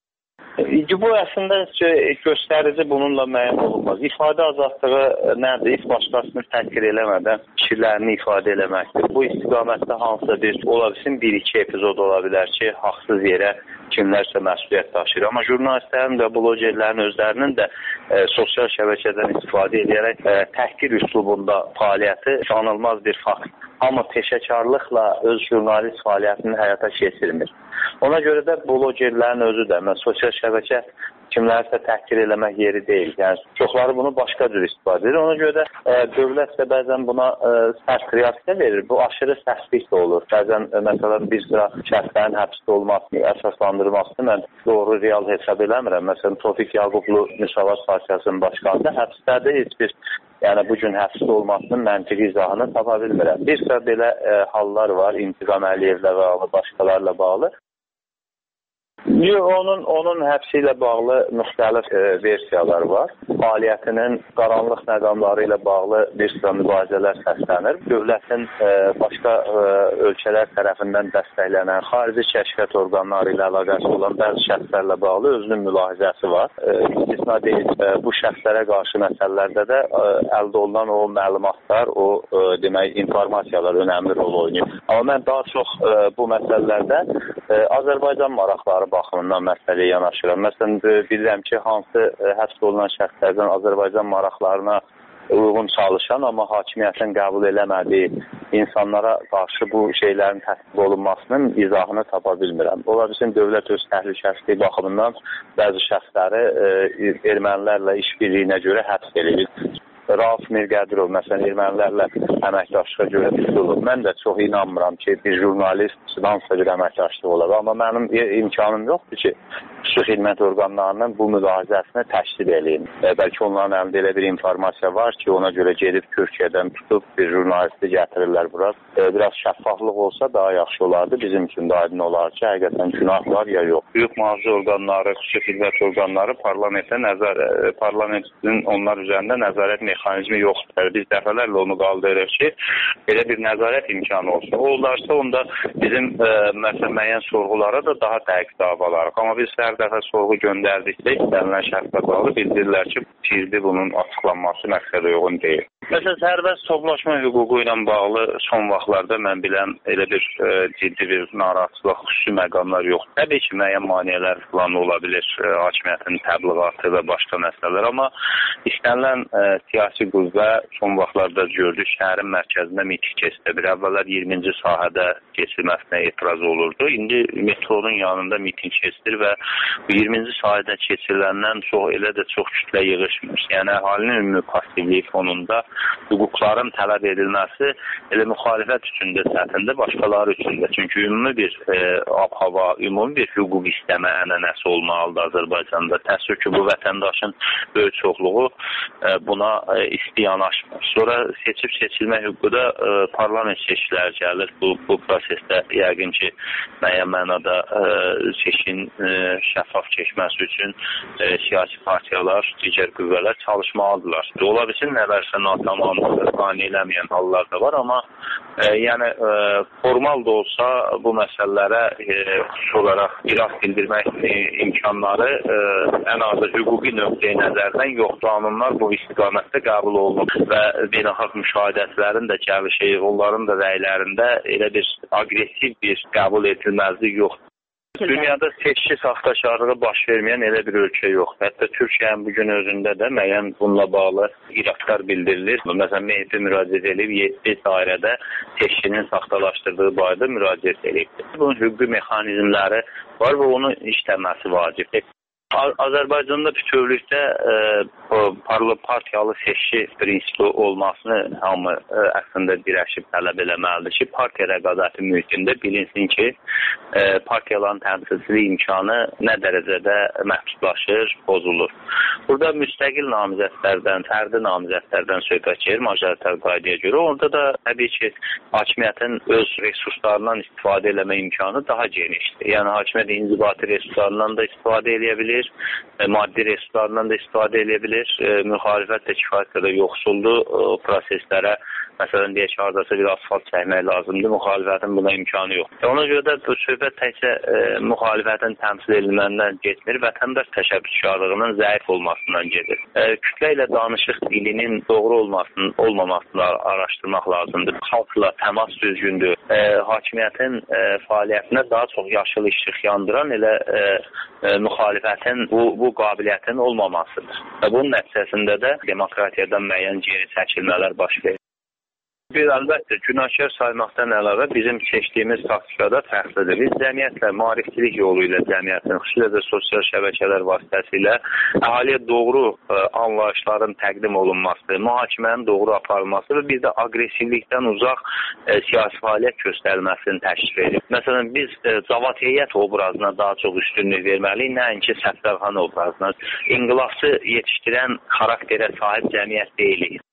Bu əslində göstərici bununla müəyyən olunmaz. İfadə azadlığı nədir? İlk başqasını təhqir eləmədən fikirlərini ifadə eləməkdir. Bu istiqamətdə hansısa bir, ola bilsin bir-iki epizod ola bilər ki, haqsız yerə kimlərsə məsuliyyət daşıyır. Amma jurnalistlərin və blogerlərin özlərinin də e, sosial şəbəkədən istifadə edərək e, təhqir üslubunda fəaliyyəti sanılmaz bir fakt. Amma peşəkarlıqla öz jurnalist fəaliyyətini həyata keçirmir. Ona görə də blogerlərin özü də, sosial şəbəkə kimlərsə təhqir eləmək yeri deyil. Yəni, çoxları bunu başqa cür istifadə edir. Ona görə də e, dövlət də bəzən buna e, sərt reaksiya verir. Bu aşırı sərslik də olur. Bəzən, e, məsələn, bir sıra şəxslərin həbsdə olmasını əsaslandırmasını mən doğru, real hesab eləmirəm. Məsələn, Tofiq Yaqublu Müsavat Partiyasının başqanı da həbsdədir. Heç bir yəni bu gün həbsdə olmasının məntiqi izahını tapa bilmirəm. Bir sıra belə e, hallar var, İntiqam Əliyevlə bağlı, başqalarla bağlı. Yox, onun onun həbsi ilə bağlı müxtəlif e, versiyalar var. Fəaliyyətinin qaranlıq məqamları ilə bağlı bir sıra mübarizələr səslənir. Dövlətin e, başqa e, ölkələr tərəfindən dəstəklənən xarici kəşfiyyat orqanları ilə əlaqəsi olan bəzi şəxslərlə bağlı özünün mülahizəsi var. E, istisna deyil, e, bu şəxslərə qarşı məsələlərdə də e, əldə olunan o məlumatlar, o e, demək informasiyalar önəmli rol oynayır. Amma mən daha çox e, bu məsələlərdə e, Azərbaycan maraqları baxımından məsələyə yanaşıram. Məsələn, bilirəm ki, hansı həbs olunan şəxslərdən Azərbaycan maraqlarına uyğun çalışan, amma hakimiyyətin qəbul eləmədiyi insanlara qarşı bu şeylərin təsdiq olunmasının izahını tapa bilmirəm. Ola bilsin, dövlət öz təhlükəsizliyi baxımından bəzi şəxsləri e, ermənilərlə işbirliyinə görə həbs edilir. Rauf Mirqədirov, məsələn, ermənilərlə əməkdaşlığa görə tutulub. Mən də çox inanmıram ki, bir jurnalist hansısa bir əməkdaşlıq olar. Amma mənim imkanım yoxdur ki, xüsusi xidmət orqanlarının bu mülahizəsini təşkil edeyim. E, bəlkə onların əlində elə bir informasiya var ki, ona görə gedib Türkiyədən tutub bir jurnalisti gətirirlər bura. E, biraz şəffaflıq olsa daha yaxşı olardı. Bizim üçün də aydın olar ki, həqiqətən günah var ya yox. Hüquq mühafizə orqanları, xüsusi xidmət orqanları parlamentə nəzər, parlamentin onlar üzərində nəzarət mexanizmi yoxdur. Biz dəfələrlə onu qaldırırıq ki, belə bir nəzarət imkanı olsun. O olarsa, onda bizim e, məsələn, müəyyən sorğulara da daha dəqiq cavab alarıq. Amma biz hər dəfə sorğu göndərdikdə istənilən şərtlə bağlı bildirirlər ki, gizli bunun açıqlanması məqsədə uyğun deyil. Məsələn, sərbəst toplaşma hüququ ilə bağlı son vaxtlarda mən bilən elə bir e, ciddi bir narahatçılıq, xüsusi məqamlar yoxdur. Təbii ki, müəyyən maneələr falan ola bilir, e, hakimiyyətin təbliğatı və başqa məsələlər, amma istənilən e, siyasi qüvvə son vaxtlarda gördük, şəhərin mərkəzində miting keçdi. Bir əvvəllər iyirminci sahədə keçilməsinə etiraz olurdu. İndi metronun yanında miting keçdir və iyirminci sahədə keçiriləndən çox elə də çox kütlə yığışmır. Yəni, əhalinin ümumi passivliyi fonunda hüquqların tələb edilməsi elə müxalifət üçün də səhvində, başqaları üçün də. Çünki ümumi bir e, ab-hava, ümumi bir hüquq istəmə ənənəsi olmalıdır Azərbaycanda. Təəssüf ki, bu vətəndaşın böyük çoxluğu e, buna e, isti yanaşmır. Sonra seçib seçilmə hüququ da e, parlament seçkiləri gəlir. Bu, bu prosesdə yəqin ki, müəyyən mənada e, seçkin e, şəffaf keçməsi üçün e, siyasi partiyalar, digər qüvvələr çalışmalıdırlar. Ola bilsin, nələrsə natamam qane eləməyən hallar da var, amma e, yəni e, formal da olsa bu məsələlərə e, xüsusi olaraq irad bildirmək e, imkanları e, ən azı hüquqi nöqteyi nəzərdən yoxdur. Qanunlar bu istiqamətdə qəbul olunur və beynəlxalq müşahidətlərin də gəlişi, onların da rəylərində elə bir aqressiv bir qəbul edilməzlik yoxdur. Dünyada seçki saxtakarlığı baş verməyən elə bir ölkə yoxdur. Hətta Türkiyənin bugün özündə də müəyyən bununla bağlı iradlar bildirilir. Məsələn, M H P müraciət edib, yeddi dairədə seçkinin saxtalaşdırdığı barədə müraciət edib. Bunun hüquqi mexanizmləri var və onun işləməsi vacibdir. Azərbaycanda bütövlükdə e, partiyalı seçki prinsipi olmasını hamı e, əslində birləşib tələb eləməlidir ki, partiya rəqabəti mühitində bilinsin ki, e, partiyaların təmsilçiliyi imkanı nə dərəcədə məhdudlaşır, pozulur. Burada müstəqil namizədlərdən, fərdi namizədlərdən söhbət gedir majoritar qaydaya görə. Orada da təbii ki, hakimiyyətin öz resurslarından istifadə eləmə imkanı daha genişdir. Yəni, hakimiyyət inzibati resurslarından da istifadə edə bilir, maddi resurslarından da istifadə edə bilir. E, müxalifət də kifayət qədər yoxsuldur e, proseslərə. Məsələn, deyək ki, haradasa bir asfalt çəkmək lazımdır, müxalifətin buna imkanı yoxdur. Ona görə də bu söhbət təkcə e, müxalifətin təmsil edilməndən getmir, vətəndaş təşəbbüskarlığının zəif olmasından gedir. E, kütlə ilə danışıq dilinin doğru olmasını, olmamasını araşdırmaq lazımdır. Xalqla təmas düzgündür. E, hakimiyyətin e, fəaliyyətinə daha çox yaşıl işıq yandıran elə e, e, müxalifətin bu, bu qabiliyyətin olmamasıdır. Və bunun nəticəsində də demokratiyadan müəyyən geri çəkilmələr baş verir. Bir əlbəttə, günahkar saymaqdan əlavə bizim seçdiyimiz taktikada fərqlidir. Biz cəmiyyətlə, maarifçilik yolu ilə cəmiyyətin, xüsusilə də sosial şəbəkələr vasitəsilə əhaliyə doğru ə, anlayışların təqdim olunması, mühakimənin doğru aparılması və bir də aqressivlikdən uzaq ə, siyasi fəaliyyət göstərilməsini təşkil edir. Məsələn, biz ə, Cavad heyət obrazına daha çox üstünlük verməliyik, nəinki Səfdərxan obrazına. İnqilabçı yetişdirən xarakterə sahib cəmiyyət deyilik.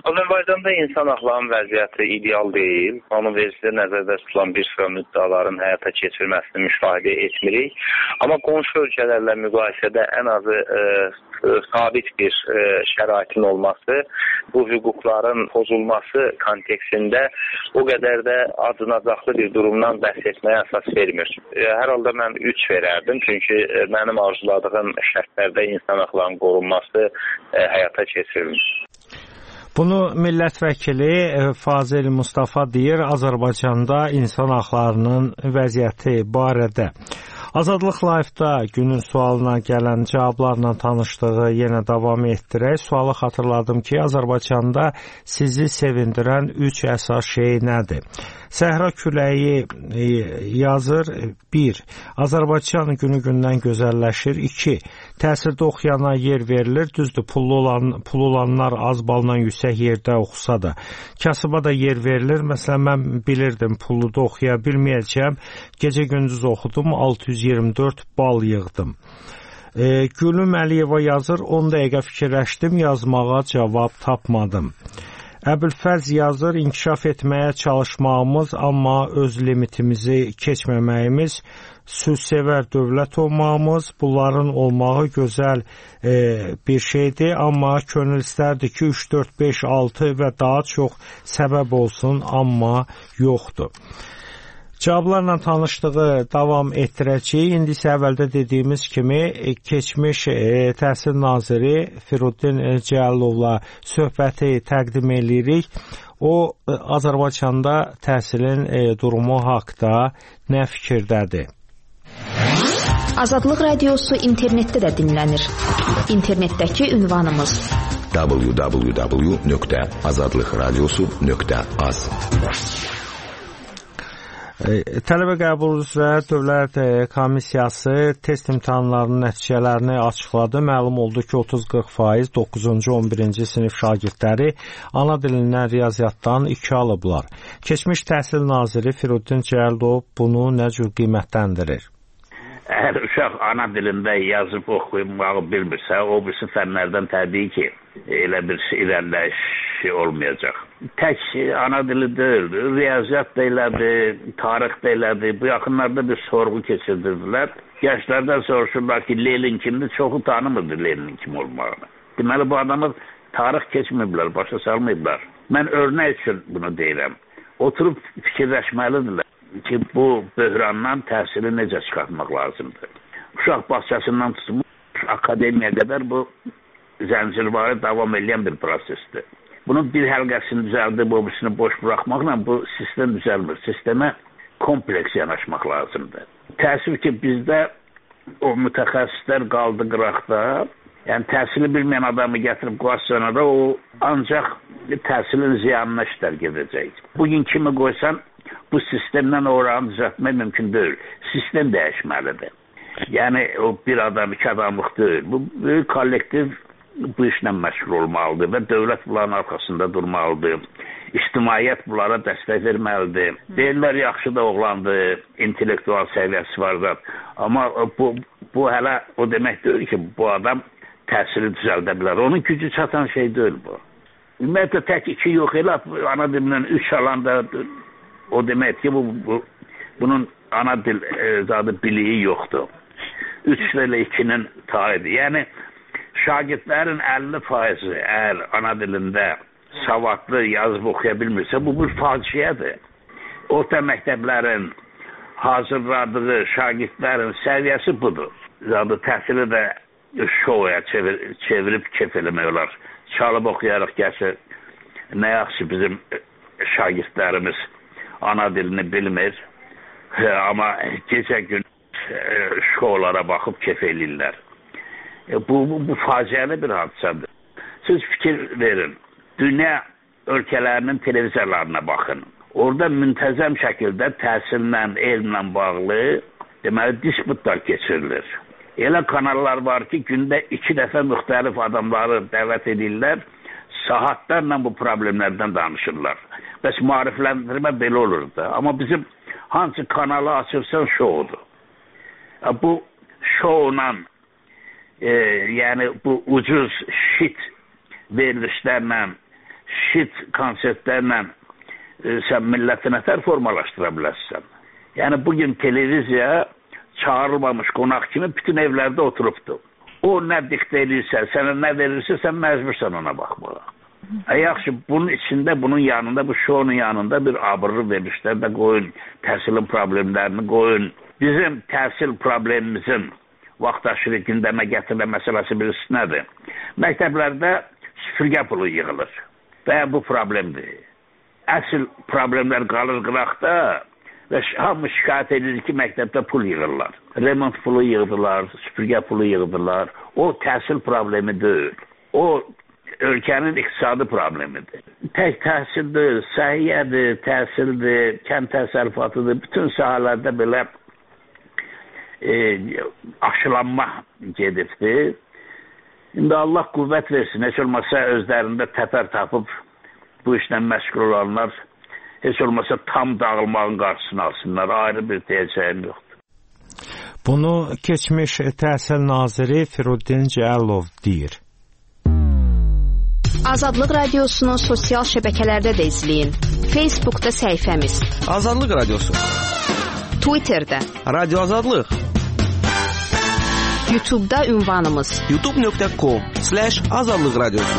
Azərbaycanda insan haqlarının vəziyyəti ideal deyil. Qanunvericidə nəzərdə tutulan bir sıra müddəaların həyata keçirilməsini müşahidə etmirik. Amma qonşu ölkələrlə müqayisədə ən azı e, sabit bir e, şəraitin olması, bu hüquqların pozulması kontekstində o qədər də acınacaqlı bir durumdan bəhs etməyə əsas vermir. E, hər halda mən üç verərdim, çünki e, mənim arzuladığım şərtlərdə insan haqlarının qorunması e, həyata keçirilir. Bunu millət vəkili Fazil Mustafa deyir Azərbaycanda insan haqlarının vəziyyəti barədə. Azadlıq Live-da günün sualına gələn cavablarla tanışdığı yenə davam etdirək. Sualı xatırladım ki, Azərbaycanda sizi sevindirən üç əsas şey nədir? Səhra Küləyi yazır. bir. Azərbaycan günü-gündən gözəlləşir. iki. Təhsildə oxuyana yer verilir. Düzdür, pullu, olan, pul olanlar az balla yüksək yerdə oxusa da. Kasıba da yer verilir. Məsələn, mən bilirdim, pulluda oxuya bilməyəcəm. Gecə-gündüz oxudum, altı yüz iyirmi dörd bal yığdım. E, Gülüm Əliyeva yazır. on dəqiqə fikirləşdim, yazmağa cavab tapmadım. Əbülfərz yazır, inkişaf etməyə çalışmağımız, amma öz limitimizi keçməməyimiz, sülhsevər dövlət olmağımız, bunların olmağı gözəl e, bir şeydir, amma könül istərdi ki, üç, dörd, beş, altı və daha çox səbəb olsun, amma yoxdur. Cavablarla tanışdığı davam etdirəcəyik. İndi isə əvvəldə dediyimiz kimi keçmiş e, Təhsil Naziri Firuddin Cəllalovla söhbəti təqdim edirik. O, Azərbaycanda təhsilin e, durumu haqda nə fikirdədir? Azadlıq Radiosu internetdə də dinlənir. İnternetdəki ünvanımız w w w nöqtə azadlıq radiosu nöqtə az. Tələbə qəbul üzrə Dövlət Komissiyası test imtahanlarının nəticələrini açıqladı. Məlum oldu ki, otuz qırx faiz doqquzuncu on birinci sinif şagirdləri ana dilindən riyaziyyatdan iki alıblar. Keçmiş Təhsil Naziri Firuddin Cəllov bunu nə cür qiymətləndirir? Əgər uşaq ana dilində yazıb oxuymağı bilmirsə, o birisi fənlərdən təbii ki, elə bir irəliləyiş olmayacaq. Tək ana dili deyil, riyaziyyat da elədir, tarix da elədir. Bu yaxınlarda bir sorğu keçirdirdilər. Gənclərdən soruşurlar ki, Lenin kimdir? Çoxu tanımırdı Lenin kim olmağını. Deməli, bu adamı tarix keçməyiblər, başa salmayıblar. Mən örnək üçün bunu deyirəm. Oturub fikirləşməlidirlər ki, bu böhrandan təhsili necə çıxartmaq lazımdır. Uşaq bağçasından tutmuş akademiya qədər bu zəncirvarı davam edən bir prosesdir. Bunun bir həlqəsini düzəldib, o birisini boş buraxmaqla bu sistem düzəlmir. Sistemə kompleks yanaşmaq lazımdır. Təəssüf ki, bizdə o mütəxəssislər qaldı qıraqda. Yəni, təhsili bilməyən adamı gətirib qoysan da, o ancaq təhsilin ziyanına işlər gedəcək. Bugün kimi qoysan, bu sistemdən oranı düzəltmək mümkün deyil. Sistem dəyişməlidir. Yəni, o bir adam, iki adamlıq deyil. Bu böyük kollektiv bu işlə məşğul olmalıdır və dövlət bunların arxasında durmalıdır. İctimaiyyət bunlara dəstək verməlidir. Deyirlər, yaxşı da oğlandır, intellektual səviyyəsi var da. Amma bu, bu hələ o demək deyil ki, bu adam təhsili düzəldə bilər. Onun gücü çatan şey deyil bu. Ümumiyyətlə, tək iki yox, elə ana dilindən üç alanda o demək ki, bu, bu, bunun ana dil e, zadı biliyi yoxdur. üç ilə ikinin tayıdır. Yəni, şagirdlərin əlli faizi əgər ana dilində savadlı yazıb oxuya bilmirsə, bu bir faciədir. Orta məktəblərin hazırladığı şagirdlərin səviyyəsi budur. Zadı təhsili də şoya çevir, çevirib kef eləmək olar. Çalıb oxuyaraq gəlsə, nə yaxşı bizim şagirdlərimiz ana dilini bilmir, amma gecə gün şolara baxıb kef eləyirlər. Bu, bu, bu faciəli bir hadisədir. Siz fikir verin, dünya ölkələrinin televiziyalarına baxın. Orada müntəzəm şəkildə təhsillə, elmlə bağlı deməli disputlar keçirilir. Elə kanallar var ki, gündə iki dəfə müxtəlif adamları dəvət edirlər, saatlərlə bu problemlərdən danışırlar. Bəs maarifləndirmə belə olurdu. Amma bizim hansı kanalı açırsan şoudur. Bu şouna e, yəni bu ucuz şit verilişlərlə şit konsertlərlə e, sən milləti nətər formalaşdıra bilərsən? Yəni bugün televiziya çağırılmamış qonaq kimi bütün evlərdə oturubdu. O nə diktə edirsə, sənə nə verirsə, sən məcbursan ona baxmağa. E, yaxşı, bunun içində, bunun yanında, bu şounun yanında bir abırlı verişlər də qoyun, təhsilin problemlərini qoyun. Bizim təhsil problemimizin vaxt aşırı gündəmə gətirilən məsələsi birisi nədir? Məktəblərdə süpürgə pulu yığılır və bu problemdir. Əsl problemlər qalır qıraqda və hamı şikayət edir ki, məktəbdə pul yığırlar. Remont pulu yığdılar, süpürgə pulu yığdılar. O təhsil problemi deyil. O ölkənin iqtisadi problemidir. Tək təhsildir, səhiyyədir, təhsildir, kənd təsərrüfatıdır. Bütün sahələrdə belə e, aşılanma gedibdir. İndi Allah qüvvət versin, heç olmasa özlərində təpər tapıb bu işlə məşğul olanlar heç olmasa tam dağılmağın qarşısını alsınlar. Ayrı bir deyəcəyim yoxdur. Bunu keçmiş Təhsil naziri Firuddin Cəlilov deyir. Azadlıq Radiosunu sosial şəbəkələrdə də izləyin. Facebookda səhifəmiz Azadlıq Radiosu, Twitterdə Radio Azadlıq, YouTube'da ünvanımız youtube nöqtə com slash azadlıq radiosu.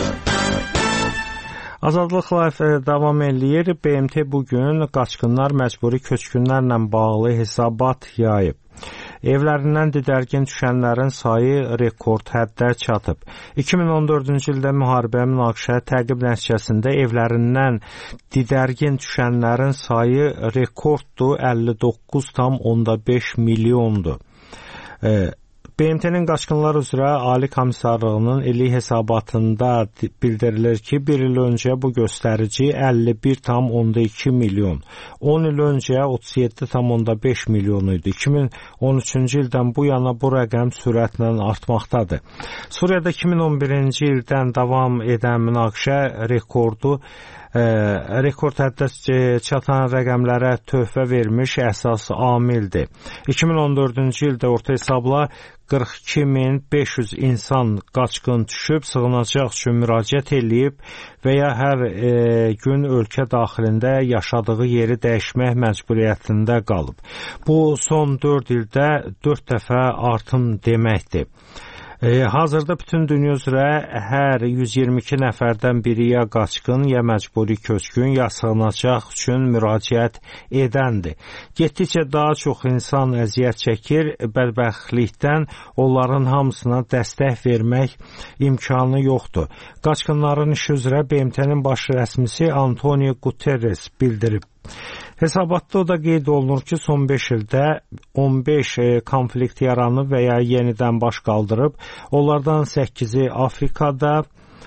Azadlıq Live davam eləyir. B M T bugün qaçqınlar məcburi köçkünlərlə bağlı hesabat yayıb. Evlərindən didərgin düşənlərin sayı rekord həddə çatıb. iki min on dördüncü ildə müharibə münaqişə təqib nəticəsində evlərindən didərgin düşənlərin sayı rekorddur, əlli doqquz tam onda beş milyondur. E, B M T-nin qaçqınlar üzrə Ali Komissarlığının illik hesabatında bildirilir ki, bir il öncə bu göstərici əlli bir tam onda iki milyon, on il öncə otuz yeddi tam onda beş milyon idi. iki min on üçüncü ildən bu yana bu rəqəm sürətlə artmaqdadır. Suriyada iki min on birinci ildən davam edən münaqişə rekordu e, rekord həddə çatan rəqəmlərə töhfə vermiş əsas amildir. iki min on dördüncü ildə orta hesabla qırx iki min beş yüz insan qaçqın düşüb, sığınacaq üçün müraciət eləyib və ya hər e, gün ölkə daxilində yaşadığı yeri dəyişmək məcburiyyətində qalıb. Bu son dörd ildə dörd dəfə artım deməkdir. E, hazırda bütün dünya üzrə hər yüz iyirmi iki nəfərdən biri ya qaçqın, ya məcburi köçkün, ya sığınacaq üçün müraciət edəndir. Getdikcə daha çox insan əziyyət çəkir, bədbəxtlikdən onların hamısına dəstək vermək imkanı yoxdur. Qaçqınların işi üzrə B M T-nin baş rəsmisi Antonio Guterres bildirib. Hesabatda o da qeyd olunur ki, son beş ildə on beş konflikt yaranıb və ya yenidən baş qaldırıb. Onlardan səkkizi Afrikada,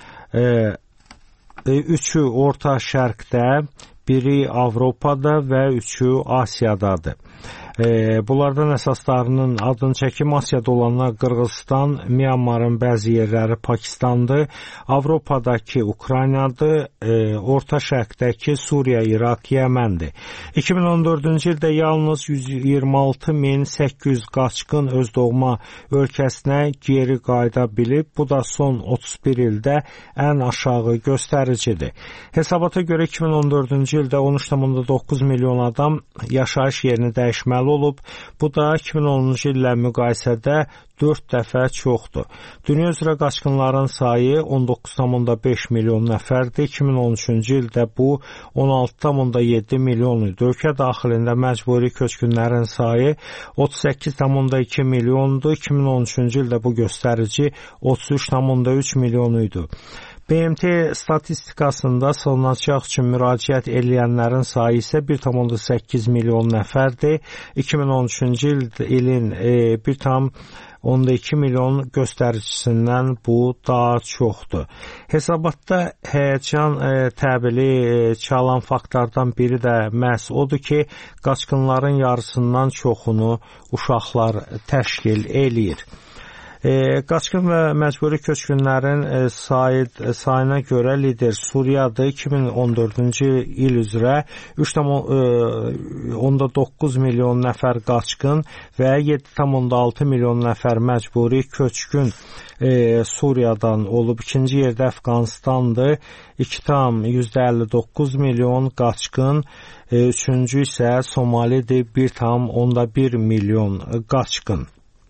üçü Orta Şərqdə, biri Avropada və üçü Asiyadadır. E, bunlardan əsaslarının adını çəkim Asiyada olanlar Qırğızstan, Myanmarın bəzi yerləri Pakistandır, Avropadakı Ukraynadır, e, Orta Şərqdəki Suriya, İraq, Yəməndir. iki min on dördüncü ildə yalnız yüz iyirmi altı min səkkiz yüz qaçqın öz doğma ölkəsinə geri qayıda bilib. Bu da son otuz bir ildə ən aşağı göstəricidir. Hesabata görə iki min on dördüncü ildə on üç tam doqquz milyon adam yaşayış yerini dəyişməli olub. Bu da iki min onuncu illə müqayisədə dörd dəfə çoxdur. Dünya üzrə qaçqınların sayı on doqquz tam beş milyon nəfərdir. iki min on üçüncü ildə bu on altı tam yeddi milyon idi. Ölkə daxilində məcburi köçkünlərin sayı otuz səkkiz tam iki milyondur. iki min on üçüncü ildə bu göstərici otuz üç tam üç milyon idi. B M T statistikasında sığınacaq üçün müraciət edilənlərin sayı isə bir tam səkkiz milyon nəfərdir. iki min on üçüncü ilin e, bir tam iki milyon göstəricisindən bu daha çoxdur. Hesabatda həyəcan e, təbili e, çalan faktlardan biri də məhz odur ki, qaçqınların yarısından çoxunu uşaqlar təşkil eləyir. E, qaçqın və məcburi köçkünlərin e, sayı, e, sayına görə lider Suriyadır. iki min on dördüncü il üzrə üç nöqtə doqquz milyon nəfər qaçqın və yeddi nöqtə altı milyon nəfər məcburi köçkün e, Suriyadan olub. İkinci yerdə Əfqanistandır. iki nöqtə əlli doqquz milyon qaçqın. E, üçüncü isə Somalidir. bir nöqtə bir milyon qaçqın.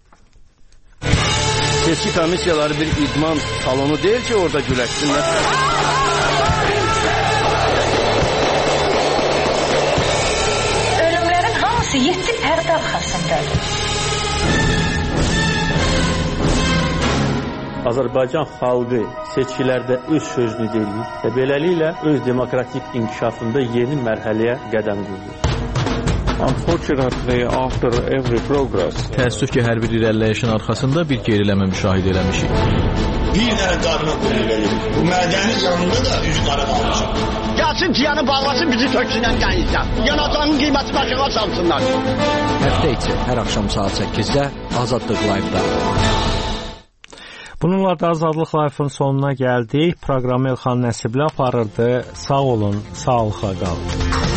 Seçki komissiyaları bir idman salonu deyil ki orada güləşsinlər. Ölümlərin hamısı yeddi pərdə arxasındadır. Azərbaycan xalqı seçkilərdə öz sözünü deyir və beləliklə öz demokratik inkişafında yeni mərhələyə qədəm qoyur. Unfortunately, after every progress, təəssüf ki, hər bir irəliləyişin arxasında bir geriləmə müşahidə eləmişik. Bir dənə qarına qoyulur. Bu mədəni canında da üç qara qalmışıq. Gəlsin ciyanı bağlasın, bizi töksünən dənizdən. Yanacağın qiyməti başına salsınlar. Həftə içi hər axşam saat səkkizdə Azadlıq Live-da. Bununla da Azadlıq Live-ın sonuna gəldik. Proqramı Elxan Nəsibli aparırdı. Sağ olun, sağlıqla qalın.